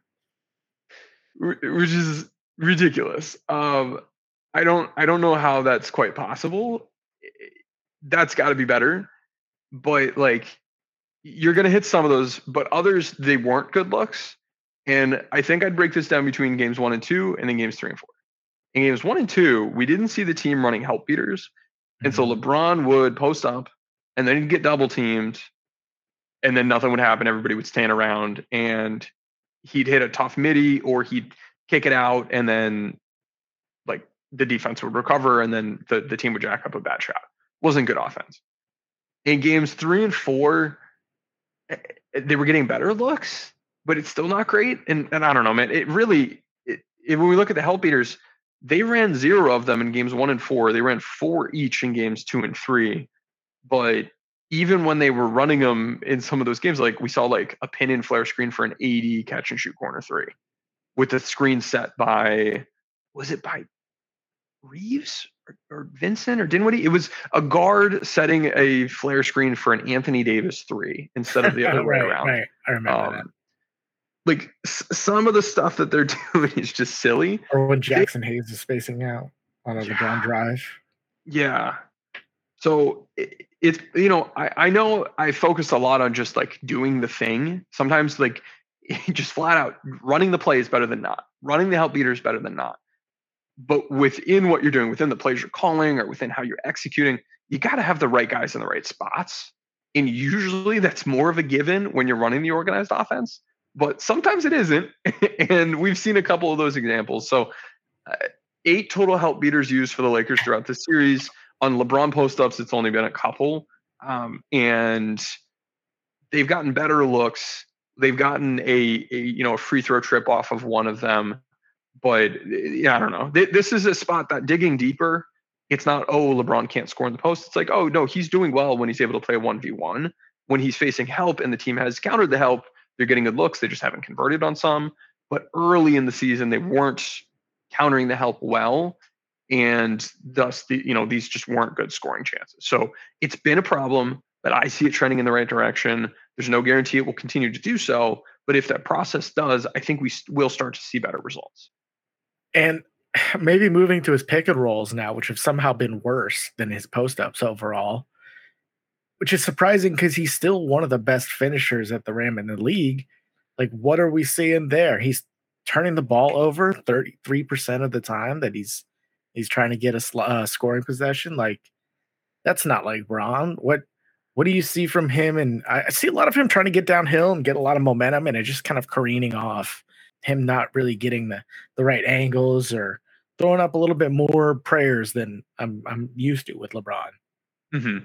which is ridiculous. Um, I don't I don't know how that's quite possible. That's got to be better. But like, you're going to hit some of those, but others, they weren't good looks. And I think I'd break this down between games one and two and then games three and four. In games one and two, we didn't see the team running help beaters. And so LeBron would post up and then he'd get double teamed and then nothing would happen. Everybody would stand around and he'd hit a tough midi or he'd kick it out and then like the defense would recover and then the, the team would jack up a bad shot. Wasn't good offense. In games three and four, they were getting better looks, but it's still not great. And and I don't know, man. It really, it, it, when we look at the help beaters, they ran zero of them in games one and four. They ran four each in games two and three. But even when they were running them in some of those games, like we saw like a pin and flare screen for an eighty catch and shoot corner three with the screen set by, was it by Reeves or, or Vincent or Dinwiddie? It was a guard setting a flare screen for an Anthony Davis three instead of the other right, way around. Right. I remember Um, that. Like s- some of the stuff that they're doing is just silly. Or when Jackson Hayes is spacing out on a Yeah. LeBron drive. Yeah. So it, it's, you know, I, I know I focus a lot on just like doing the thing. Sometimes like just flat out running the play is better than not. Running the help beater is better than not. But within what you're doing, within the plays you're calling or within how you're executing, you got to have the right guys in the right spots. And usually that's more of a given when you're running the organized offense. But sometimes it isn't. And we've seen a couple of those examples. So uh, eight total help beaters used for the Lakers throughout the series. On LeBron post-ups, it's only been a couple. Um, and they've gotten better looks. They've gotten a, a you know a free throw trip off of one of them. But yeah, I don't know. This is a spot that digging deeper, it's not, oh, LeBron can't score in the post. It's like, oh, no, he's doing well when he's able to play one v one. When he's facing help and the team has countered the help, they're getting good looks. They just haven't converted on some. But early in the season, they weren't countering the help well. And thus, the, you know, these just weren't good scoring chances. So it's been a problem, but I see it trending in the right direction. There's no guarantee it will continue to do so. But if that process does, I think we will start to see better results. And maybe moving to his pick and rolls now, which have somehow been worse than his post-ups overall, which is surprising because he's still one of the best finishers at the rim in the league. Like, what are we seeing there? He's turning the ball over thirty-three percent of the time that he's he's trying to get a sl- uh, scoring possession. Like, that's not like LeBron. What what do you see from him? And I, I see a lot of him trying to get downhill and get a lot of momentum, and it just kind of careening off. Him not really getting the the right angles or throwing up a little bit more prayers than I'm I'm used to with LeBron. Mm-hmm.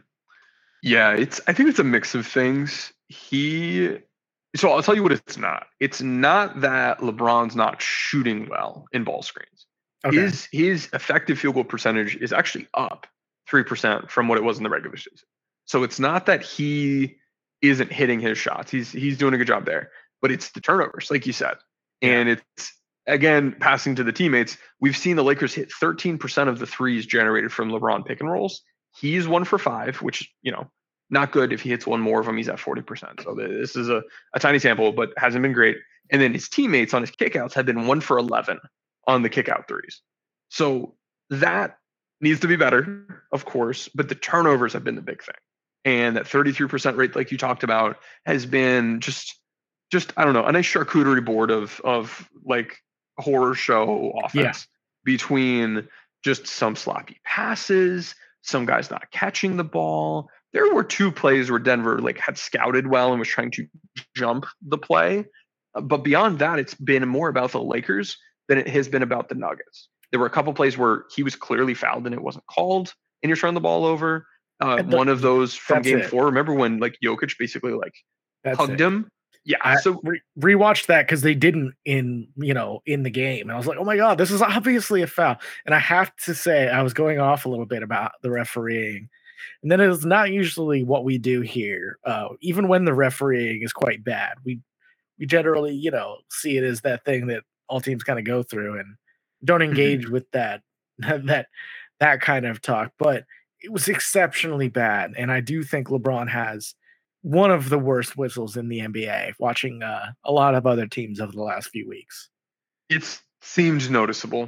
Yeah, it's. I think it's a mix of things. He. So I'll tell you what it's not. It's not that LeBron's not shooting well in ball screens. Okay. His his effective field goal percentage is actually up three percent from what it was in the regular season. So it's not that he isn't hitting his shots. He's he's doing a good job there. But it's the turnovers, like you said. And it's, again, passing to the teammates. We've seen the Lakers hit thirteen percent of the threes generated from LeBron pick and rolls. He's one for five, which, you know, not good. If he hits one more of them, he's at forty percent. So this is a, a tiny sample, but hasn't been great. And then his teammates on his kickouts have been one for eleven on the kickout threes. So that needs to be better, of course, but the turnovers have been the big thing. And that thirty-three percent rate, like you talked about, has been just Just I don't know, a nice charcuterie board of of like horror show offense yeah. between just some sloppy passes, some guys not catching the ball. There were two plays where Denver like had scouted well and was trying to jump the play, but beyond that, it's been more about the Lakers than it has been about the Nuggets. There were a couple plays where he was clearly fouled and it wasn't called, and you're turning the ball over. Uh, the, one of those from Game it. Four. Remember when like Jokic basically like that's hugged it. him? Yeah, I so re- rewatched that because they didn't in you know in the game, and I was like, oh my god, this is obviously a foul. And I have to say, I was going off a little bit about the refereeing, and then it's not usually what we do here. Uh, even when the refereeing is quite bad, we we generally you know see it as that thing that all teams kind of go through and don't engage with that that that kind of talk. But it was exceptionally bad, and I do think LeBron has one of the worst whistles in the N B A, watching uh, a lot of other teams over the last few weeks. It seems noticeable,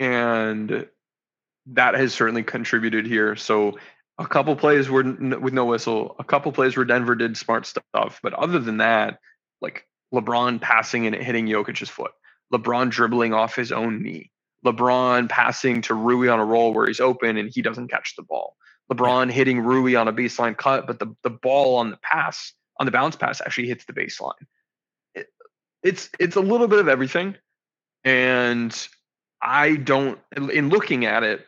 and that has certainly contributed here. So a couple plays were n- with no whistle, a couple plays where Denver did smart stuff. But other than that, like LeBron passing and it hitting Jokic's foot, LeBron dribbling off his own knee, LeBron passing to Rui on a roll where he's open and he doesn't catch the ball. LeBron hitting Rui on a baseline cut, but the, the ball on the pass, on the bounce pass, actually hits the baseline. It, it's it's a little bit of everything. And I don't, in looking at it,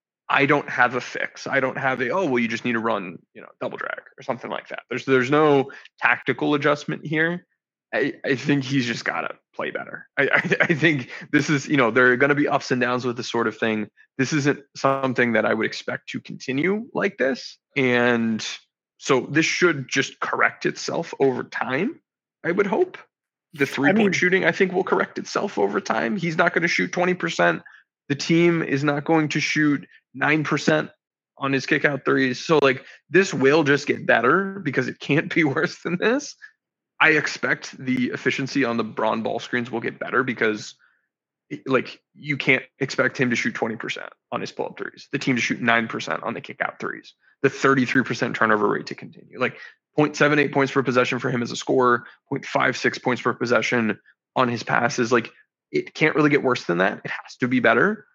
I don't have a fix. I don't have a, oh, well, you just need to run, you know, double drag or something like that. There's there's no tactical adjustment here. I, I think he's just got to play better. I, I, I think this is, you know, there are going to be ups and downs with this sort of thing. This isn't something that I would expect to continue like this. And so this should just correct itself over time, I would hope. The three-point I mean, shooting, I think, will correct itself over time. He's not going to shoot twenty percent. The team is not going to shoot nine percent on his kick-out threes. So, like, this will just get better because it can't be worse than this. I expect the efficiency on the Bron ball screens will get better because, like, you can't expect him to shoot twenty percent on his pull-up threes. The team to shoot nine percent on the kick-out threes. The thirty-three percent turnover rate to continue. Like, zero point seven eight points per possession for him as a scorer, zero point five six points per possession on his passes. Like, it can't really get worse than that. It has to be better.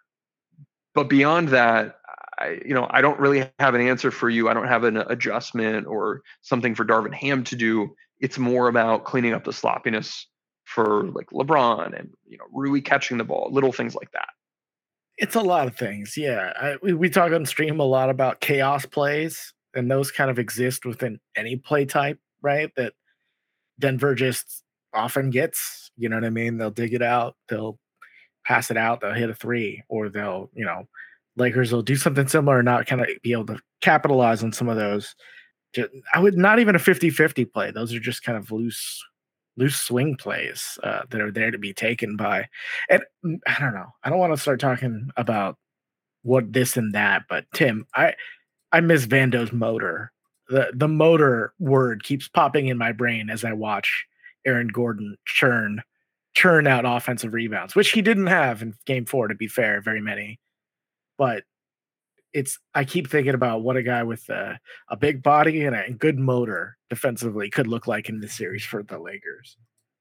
But beyond that, I, you know, I don't really have an answer for you. I don't have an adjustment or something for Darvin Ham to do. It's more about cleaning up the sloppiness for like LeBron and, you know, Rui catching the ball, little things like that. It's a lot of things. Yeah. I, we, we talk on stream a lot about chaos plays, and those kind of exist within any play type, right? That Denver just often gets, you know what I mean? They'll dig it out. They'll pass it out. They'll hit a three, or they'll, you know, Lakers will do something similar and not kind of be able to capitalize on some of those. I would not even a fifty-fifty play. Those are just kind of loose, loose swing plays uh, that are there to be taken by. And I don't know. I don't want to start talking about what this and that, but Tim, I, I miss Vando's motor. The the motor word keeps popping in my brain as I watch Aaron Gordon churn, churn out offensive rebounds, which he didn't have in game four, to be fair, very many. But it's, I keep thinking about what a guy with a, a big body and a good motor defensively could look like in this series for the Lakers.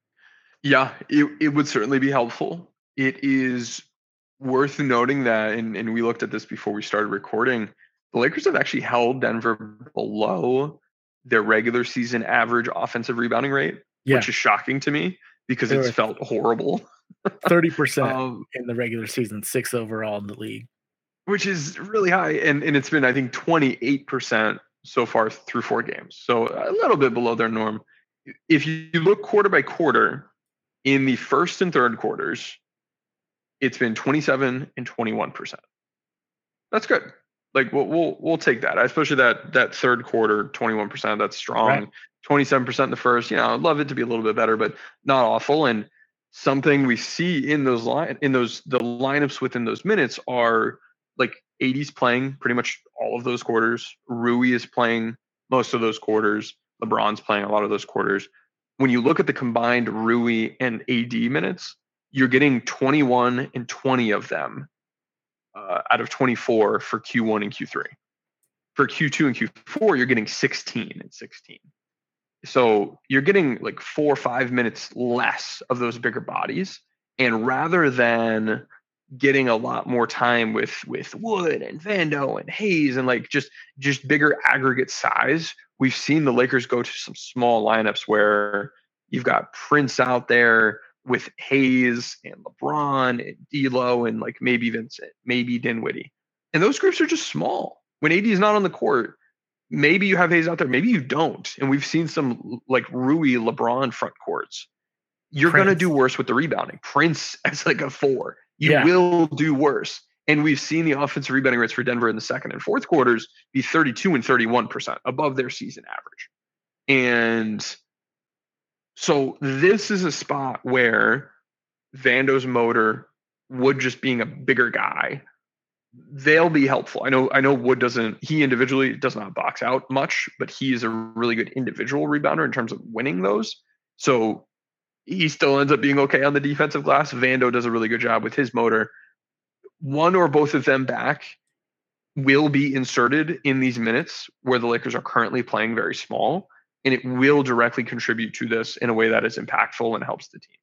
Yeah, it, it would certainly be helpful. It is worth noting that, and, and we looked at this before we started recording, the Lakers have actually held Denver below their regular season average offensive rebounding rate, yeah. which is shocking to me because They it's were felt horrible. thirty percent um, in the regular season, sixth overall in the league. Which is really high. And, and it's been, I think, twenty-eight percent so far through four games. So a little bit below their norm. If you look quarter by quarter, in the first and third quarters, it's been twenty-seven and twenty-one percent. That's good. Like we'll we'll we'll take that, especially that that third quarter, twenty-one percent. That's strong. Right. twenty-seven percent in the first. You know, I'd love it to be a little bit better, but not awful. And something we see in those line in those the lineups within those minutes are like A D's playing pretty much all of those quarters. Rui is playing most of those quarters. LeBron's playing a lot of those quarters. When you look at the combined Rui and A D minutes, you're getting twenty-one and twenty of them uh, out of twenty-four for Q one and Q three. For Q two and Q four, you're getting sixteen and sixteen. So you're getting like four or five minutes less of those bigger bodies. And rather than getting a lot more time with with Wood and Vando and Hayes and like just just bigger aggregate size, we've seen the Lakers go to some small lineups where you've got Prince out there with Hayes and LeBron and D'Lo and like maybe Vincent, maybe Dinwiddie. And those groups are just small. When A D is not on the court, maybe you have Hayes out there, maybe you don't. And we've seen some like Rui, LeBron front courts. You're going to do worse with the rebounding. Prince as like a four. You yeah. will do worse. And we've seen the offensive rebounding rates for Denver in the second and fourth quarters be thirty-two and thirty-one percent above their season average. And so this is a spot where Vando's motor, Wood just being a bigger guy, they'll be helpful. I know I know Wood doesn't, he individually does not box out much, but he is a really good individual rebounder in terms of winning those. So he still ends up being okay on the defensive glass. Vando does a really good job with his motor. One or both of them back will be inserted in these minutes where the Lakers are currently playing very small, and it will directly contribute to this in a way that is impactful and helps the team.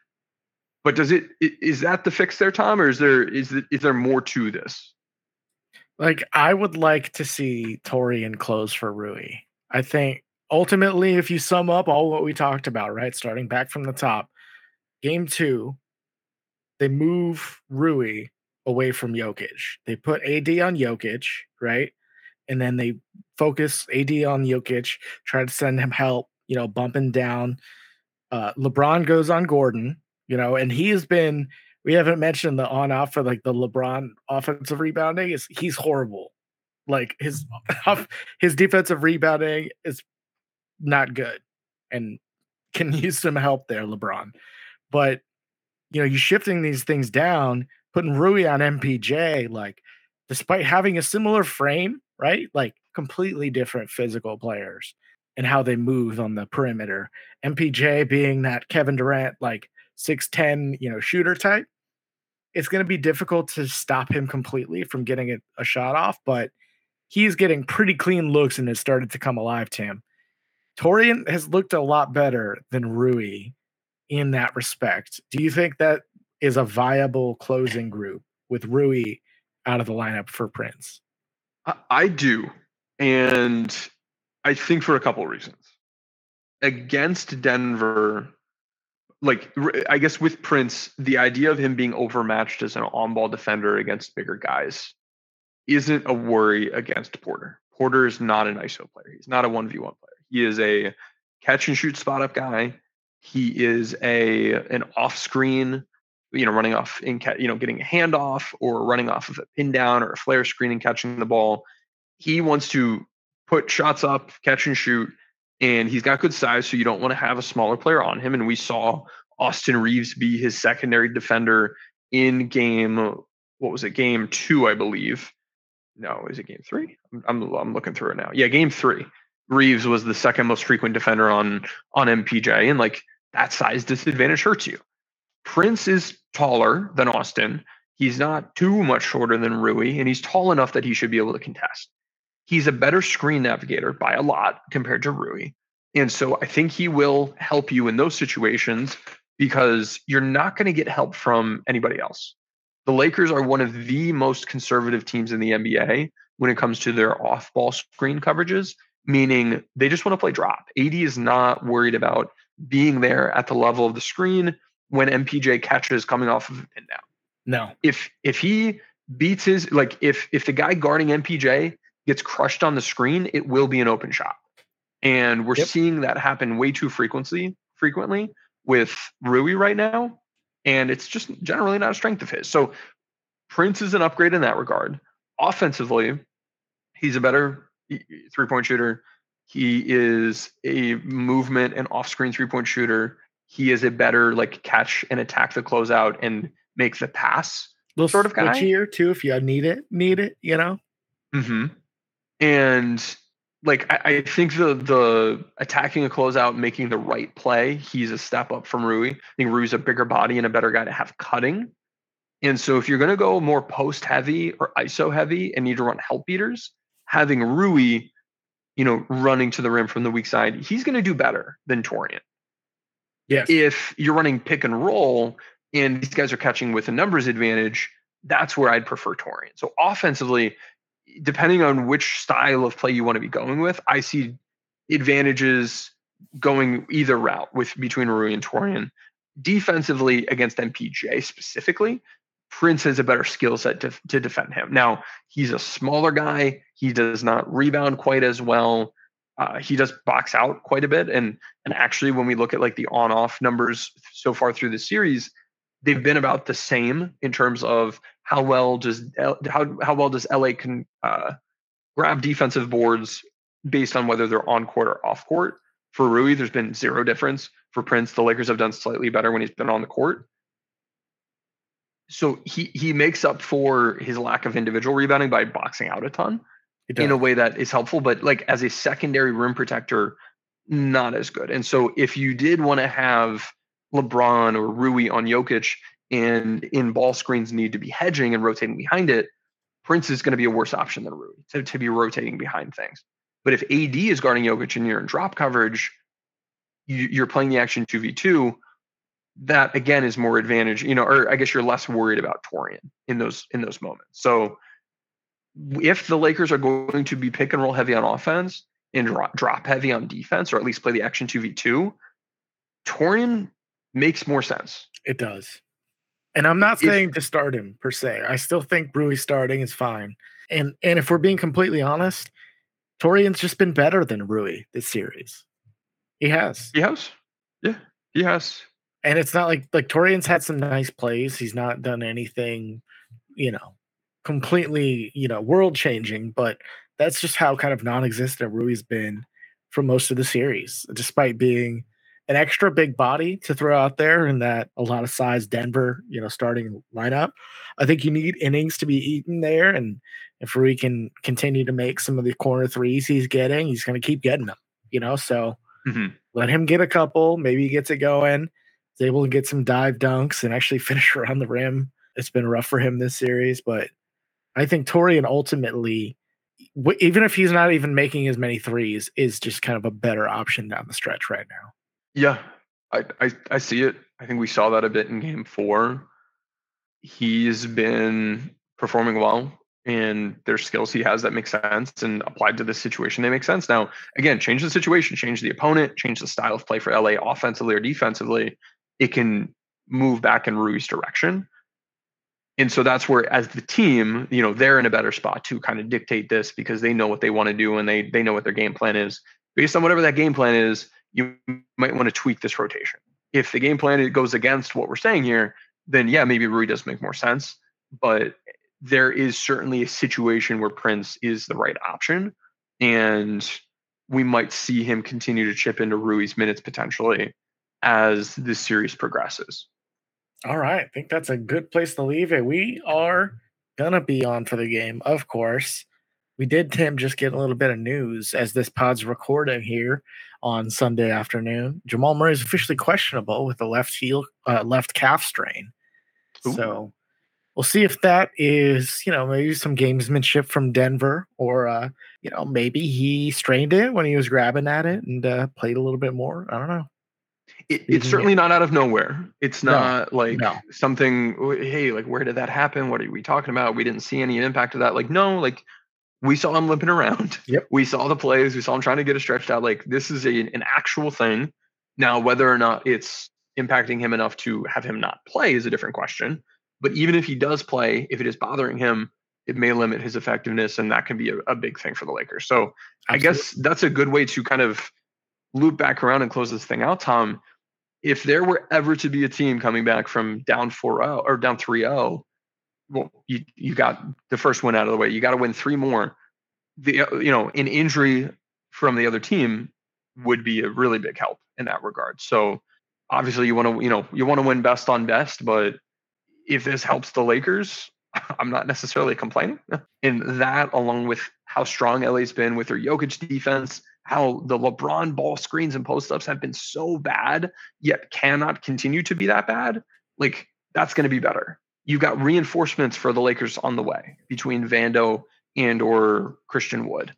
But does it, is that the fix there, Tom, or is there, is it, is there more to this? Like, I would like to see Taurean close for Rui. I think ultimately, if you sum up all what we talked about, right, starting back from the top, game two, they move Rui away from Jokic. They put A D on Jokic, right? And then they focus A D on Jokic, try to send him help, you know, bumping down. Uh, LeBron goes on Gordon, you know, and he has been, we haven't mentioned the on-off for like the LeBron offensive rebounding. Is he's horrible. Like his, his defensive rebounding is not good and can use some help there, LeBron. But, you know, you shifting these things down, putting Rui on M P J, like, despite having a similar frame, right? Like, completely different physical players and how they move on the perimeter. M P J being that Kevin Durant, like, six ten, you know, shooter type. It's going to be difficult to stop him completely from getting a, a shot off, but he's getting pretty clean looks and has started to come alive to him. Taurean has looked a lot better than Rui in that respect. Do you think that is a viable closing group with Rui out of the lineup for Prince? I, I do. And I think for a couple of reasons. Against Denver, like, I guess with Prince, the idea of him being overmatched as an on-ball defender against bigger guys isn't a worry against Porter. Porter is not an I S O player. He's not a one v one player. He is a catch and shoot spot up guy. He is a an off screen, you know, running off in, you know, getting a handoff or running off of a pin down or a flare screen and catching the ball. He wants to put shots up, catch and shoot, and he's got good size, so you don't want to have a smaller player on him. And we saw Austin Reeves be his secondary defender in game, what was it, game two, I believe. No, is it game three? I'm, I'm I'm looking through it now. Yeah, game three. Reeves was the second most frequent defender on on M P J, and like that size disadvantage hurts you. Prince is taller than Austin. He's not too much shorter than Rui, and he's tall enough that he should be able to contest. He's a better screen navigator by a lot compared to Rui. And so I think he will help you in those situations because you're not going to get help from anybody else. The Lakers are one of the most conservative teams in the N B A when it comes to their off-ball screen coverages, meaning they just want to play drop. A D is not worried about being there at the level of the screen when M P J catches coming off of a pin down. No. If if he beats his, like if if the guy guarding M P J gets crushed on the screen, it will be an open shot. And we're yep. seeing that happen way too frequently, frequently with Rui right now. And it's just generally not a strength of his. So Prince is an upgrade in that regard. Offensively, he's a better three-point shooter. He is a movement and off-screen three-point shooter. He is a better like catch and attack the closeout and make the pass little sort of guy. Here too, if you need it, need it, you know. Mm-hmm. And like I, I think the the attacking a closeout, making the right play, he's a step up from Rui. I think Rui's a bigger body and a better guy to have cutting. And so if you're going to go more post heavy or I S O heavy and need to run help beaters, having Rui, you know, running to the rim from the weak side, he's going to do better than Taurean. Yes. If you're running pick and roll and these guys are catching with a numbers advantage, that's where I'd prefer Taurean. So offensively, depending on which style of play you want to be going with, I see advantages going either route with between Rui and Taurean. Defensively against M P J specifically, Prince has a better skill set to, to defend him. Now, he's a smaller guy. He does not rebound quite as well. Uh, he does box out quite a bit. And, and actually, when we look at like the on-off numbers so far through the series, they've been about the same in terms of how well does L, how, how well does L A can uh, grab defensive boards based on whether they're on court or off court. For Rui, there's been zero difference. For Prince, the Lakers have done slightly better when he's been on the court. So he he makes up for his lack of individual rebounding by boxing out a ton in a way that is helpful, but like as a secondary rim protector, not as good. And so if you did want to have LeBron or Rui on Jokic and in ball screens need to be hedging and rotating behind it, Prince is going to be a worse option than Rui to, to be rotating behind things. But if A D is guarding Jokic and you're in drop coverage, you, you're playing the action two v two, that again is more advantage, you know, or I guess you're less worried about Taurean in those in those moments. So if the Lakers are going to be pick and roll heavy on offense and drop, drop heavy on defense, or at least play the action two v two, Taurean makes more sense. It does. And I'm not saying if, to start him per se. I still think Rui starting is fine. And and if we're being completely honest, Taurean's just been better than Rui this series. He has. He has. Yeah, he has. And it's not like like Taurean's had some nice plays. He's not done anything, you know, completely, you know, world changing, but that's just how kind of non-existent Rui's been for most of the series, despite being an extra big body to throw out there in that a lot of size Denver, you know, starting lineup. I think you need innings to be eaten there. And if Rui can continue to make some of the corner threes he's getting, he's going to keep getting them, you know, so mm-hmm. let him get a couple, maybe he gets it going. He's able to get some dive dunks and actually finish around the rim. It's been rough for him this series, but I think Taurean ultimately, w- even if he's not even making as many threes, is just kind of a better option down the stretch right now. Yeah, I, I, I see it. I think we saw that a bit in game four. He's been performing well, and there's skills he has that make sense, and applied to this situation, they make sense. Now, again, change the situation, change the opponent, change the style of play for L A offensively or defensively. It can move back in Rui's direction. And so that's where, as the team, you know, they're in a better spot to kind of dictate this because they know what they want to do and they they know what their game plan is. Based on whatever that game plan is, you might want to tweak this rotation. If the game plan goes against what we're saying here, then yeah, maybe Rui does make more sense. But there is certainly a situation where Prince is the right option, and we might see him continue to chip into Rui's minutes potentially as this series progresses. All right. I think that's a good place to leave it. We are going to be on for the game, of course. We did, Tim, just get a little bit of news as this pod's recording here on Sunday afternoon. Jamal Murray is officially questionable with a left heel, uh, left calf strain. Ooh. So we'll see if that is, you know, maybe some gamesmanship from Denver, or, uh, you know, maybe he strained it when he was grabbing at it and uh, played a little bit more. I don't know. It, it's certainly not out of nowhere. It's not no, like no. something, hey, like, where did that happen? What are we talking about? We didn't see any impact of that. Like, no, like, We saw him limping around. Yep. We saw the plays. We saw him trying to get it stretched out. Like, this is a, an actual thing. Now, whether or not it's impacting him enough to have him not play is a different question. But even if he does play, if it is bothering him, it may limit his effectiveness, and that can be a, a big thing for the Lakers. So Absolutely. I guess that's a good way to kind of loop back around and close this thing out, Tom. If there were ever to be a team coming back from down four oh or down three oh, well, you you got the first one out of the way. You got to win three more. The you know, an injury from the other team would be a really big help in that regard. So obviously you want to you know you want to win best on best, but if this helps the Lakers, I'm not necessarily complaining. And that, along with how strong L A's been with their Jokic defense, how the LeBron ball screens and post-ups have been so bad, yet cannot continue to be that bad, like, that's going to be better. You've got reinforcements for the Lakers on the way between Vando and or Christian Wood.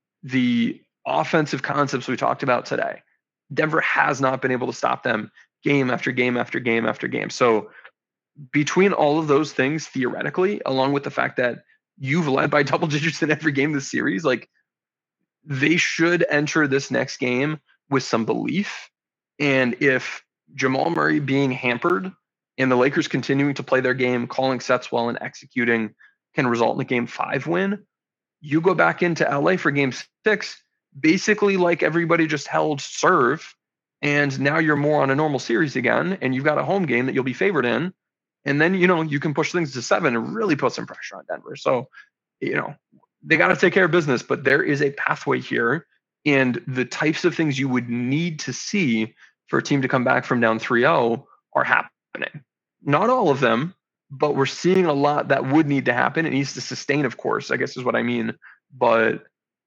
The offensive concepts we talked about today, Denver has not been able to stop them game after game after game after game. So between all of those things, theoretically, along with the fact that you've led by double digits in every game this series, like, they should enter this next game with some belief. And if Jamal Murray being hampered and the Lakers continuing to play their game, calling sets well and executing, can result in a game five win, you go back into L A for game six, basically like everybody just held serve. And now you're more on a normal series again, and you've got a home game that you'll be favored in. And then, you know, you can push things to seven and really put some pressure on Denver. So, you know, they got to take care of business, but there is a pathway here, and the types of things you would need to see for a team to come back from down three oh are happening. Not all of them, but we're seeing a lot that would need to happen. It needs to sustain, of course, I guess is what I mean. But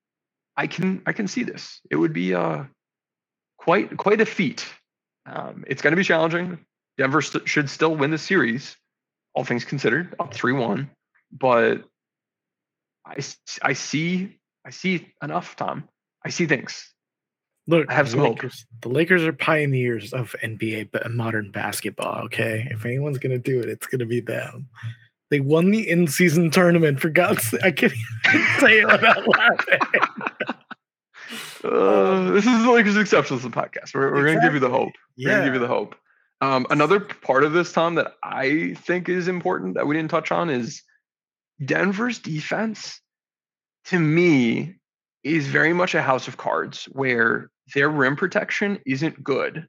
I can, I can see this. It would be uh, quite, quite a feat. Um, it's going to be challenging. Denver st- should still win the series, all things considered, up three one. But I, I see I see enough, Tom. I see things. Look, I have some Lakers, hope. The Lakers are pioneers of N B A but modern basketball. Okay, if anyone's gonna do it, it's gonna be them. They won the in-season tournament. For God's sake, I can't even say it without laughing. uh, this is the Lakers Exceptionalism podcast. We're, we're exactly. gonna give you the hope. We're yeah. gonna give you the hope. Um, another part of this, Tom, that I think is important that we didn't touch on is Denver's defense, to me, is very much a house of cards where their rim protection isn't good.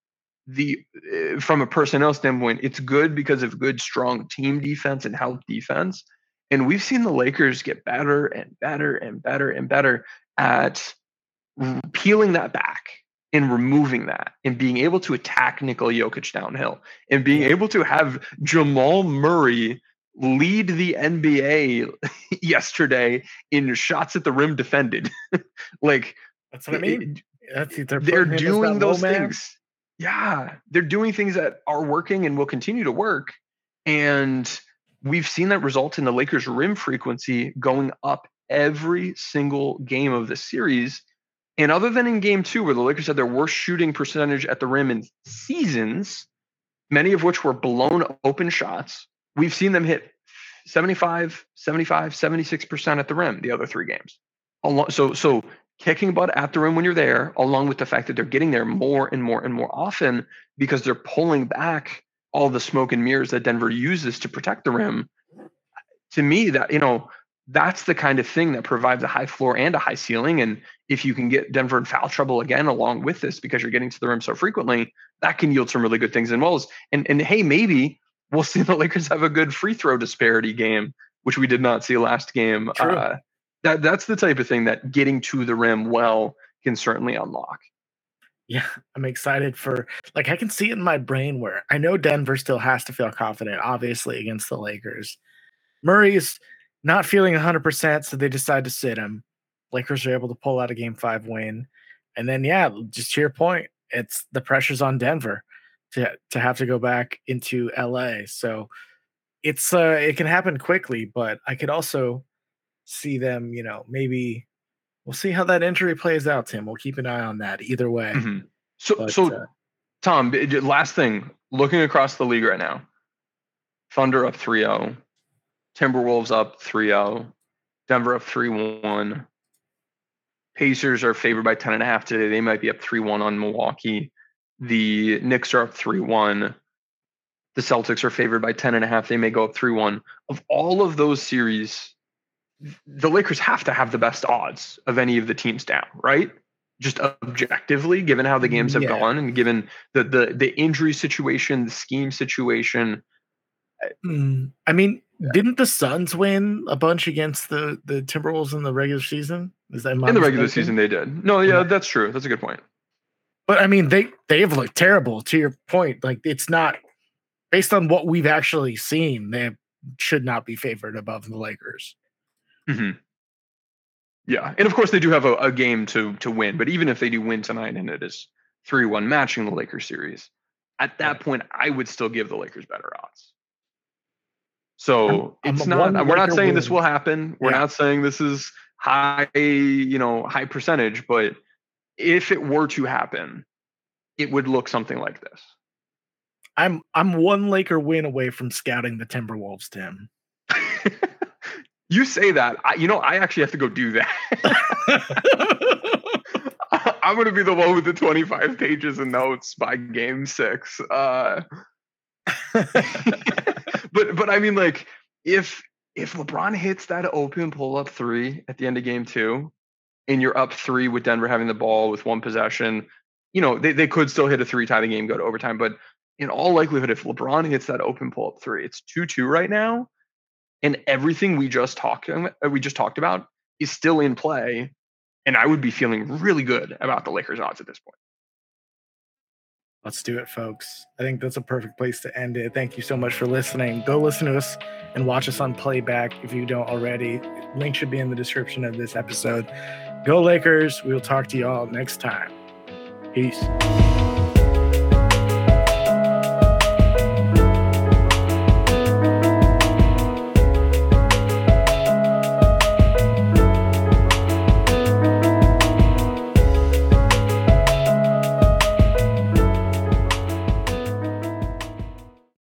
The uh, from a personnel standpoint, it's good because of good, strong team defense and health defense. And we've seen the Lakers get better and better and better and better at r- peeling that back and removing that and being able to attack Nikola Jokic downhill and being able to have Jamal Murray lead the N B A yesterday in shots at the rim defended. Like, that's what I mean. That's, they're they're doing those man. things. Yeah, they're doing things that are working and will continue to work. And we've seen that result in the Lakers' rim frequency going up every single game of the series. And other than in game two, where the Lakers had their worst shooting percentage at the rim in seasons, many of which were blown open shots, we've seen them hit seventy-five, seventy-five, seventy-six percent at the rim the other three games. So, so kicking butt at the rim when you're there, along with the fact that they're getting there more and more and more often because they're pulling back all the smoke and mirrors that Denver uses to protect the rim. To me, that, you know, that's the kind of thing that provides a high floor and a high ceiling. And if you can get Denver in foul trouble again along with this because you're getting to the rim so frequently, that can yield some really good things in Wells. And and hey, maybe we'll see the Lakers have a good free throw disparity game, which we did not see last game. Uh, that that's the type of thing that getting to the rim well can certainly unlock. Yeah, I'm excited for, like, I can see it in my brain where I know Denver still has to feel confident, obviously, against the Lakers. Murray's not feeling one hundred percent, so they decide to sit him. Lakers are able to pull out a game five win. And then, yeah, just to your point, it's the pressure's on Denver to to have to go back into L A. So it's uh, it can happen quickly, but I could also see them, you know, maybe we'll see how that injury plays out, Tim. We'll keep an eye on that either way. Mm-hmm. So, but, so uh, Tom, last thing, looking across the league right now, Thunder up three oh, Timberwolves up three oh, Denver up three one. Pacers are favored by ten and a half today. They might be up three one on Milwaukee. The Knicks are up three one. The Celtics are favored by ten and a half. They may go up three one. Of all of those series, the Lakers have to have the best odds of any of the teams down, right? Just objectively, given how the games have yeah. gone and given the, the the injury situation, the scheme situation. Mm, I mean, yeah. didn't the Suns win a bunch against the, the Timberwolves in the regular season? Is that in the regular season they did? No, yeah, yeah, that's true. That's a good point. But I mean, they they have looked terrible. To your point, like it's not based on what we've actually seen. They should not be favored above the Lakers. Mm-hmm. Yeah, and of course they do have a, a game to to win. But even if they do win tonight and it is three one matching the Lakers series, at that right. point I would still give the Lakers better odds. So I'm, it's I'm not. We're not saying win. This will happen. We're yeah. not saying this is high, you know, high percentage. But if it were to happen, it would look something like this. I'm I'm one Laker win away from scouting the Timberwolves, Tim. You say that. I, you know, I actually have to go do that. I'm going to be the one with the twenty-five pages of notes by game six. Uh, but but I mean, like, if if LeBron hits that open pull-up three at the end of game two, and you're up three with Denver having the ball with one possession, you know, they, they could still hit a three, tie the game, go to overtime. But in all likelihood, if LeBron hits that open pull-up three, it's two two right now. And everything we just talked we just talked about is still in play, and I would be feeling really good about the Lakers odds at this point. Let's do it, folks. I think that's a perfect place to end it. Thank you so much for listening. Go listen to us and watch us on playback if you don't already. Link should be in the description of this episode. Go Lakers. We will talk to you all next time. Peace.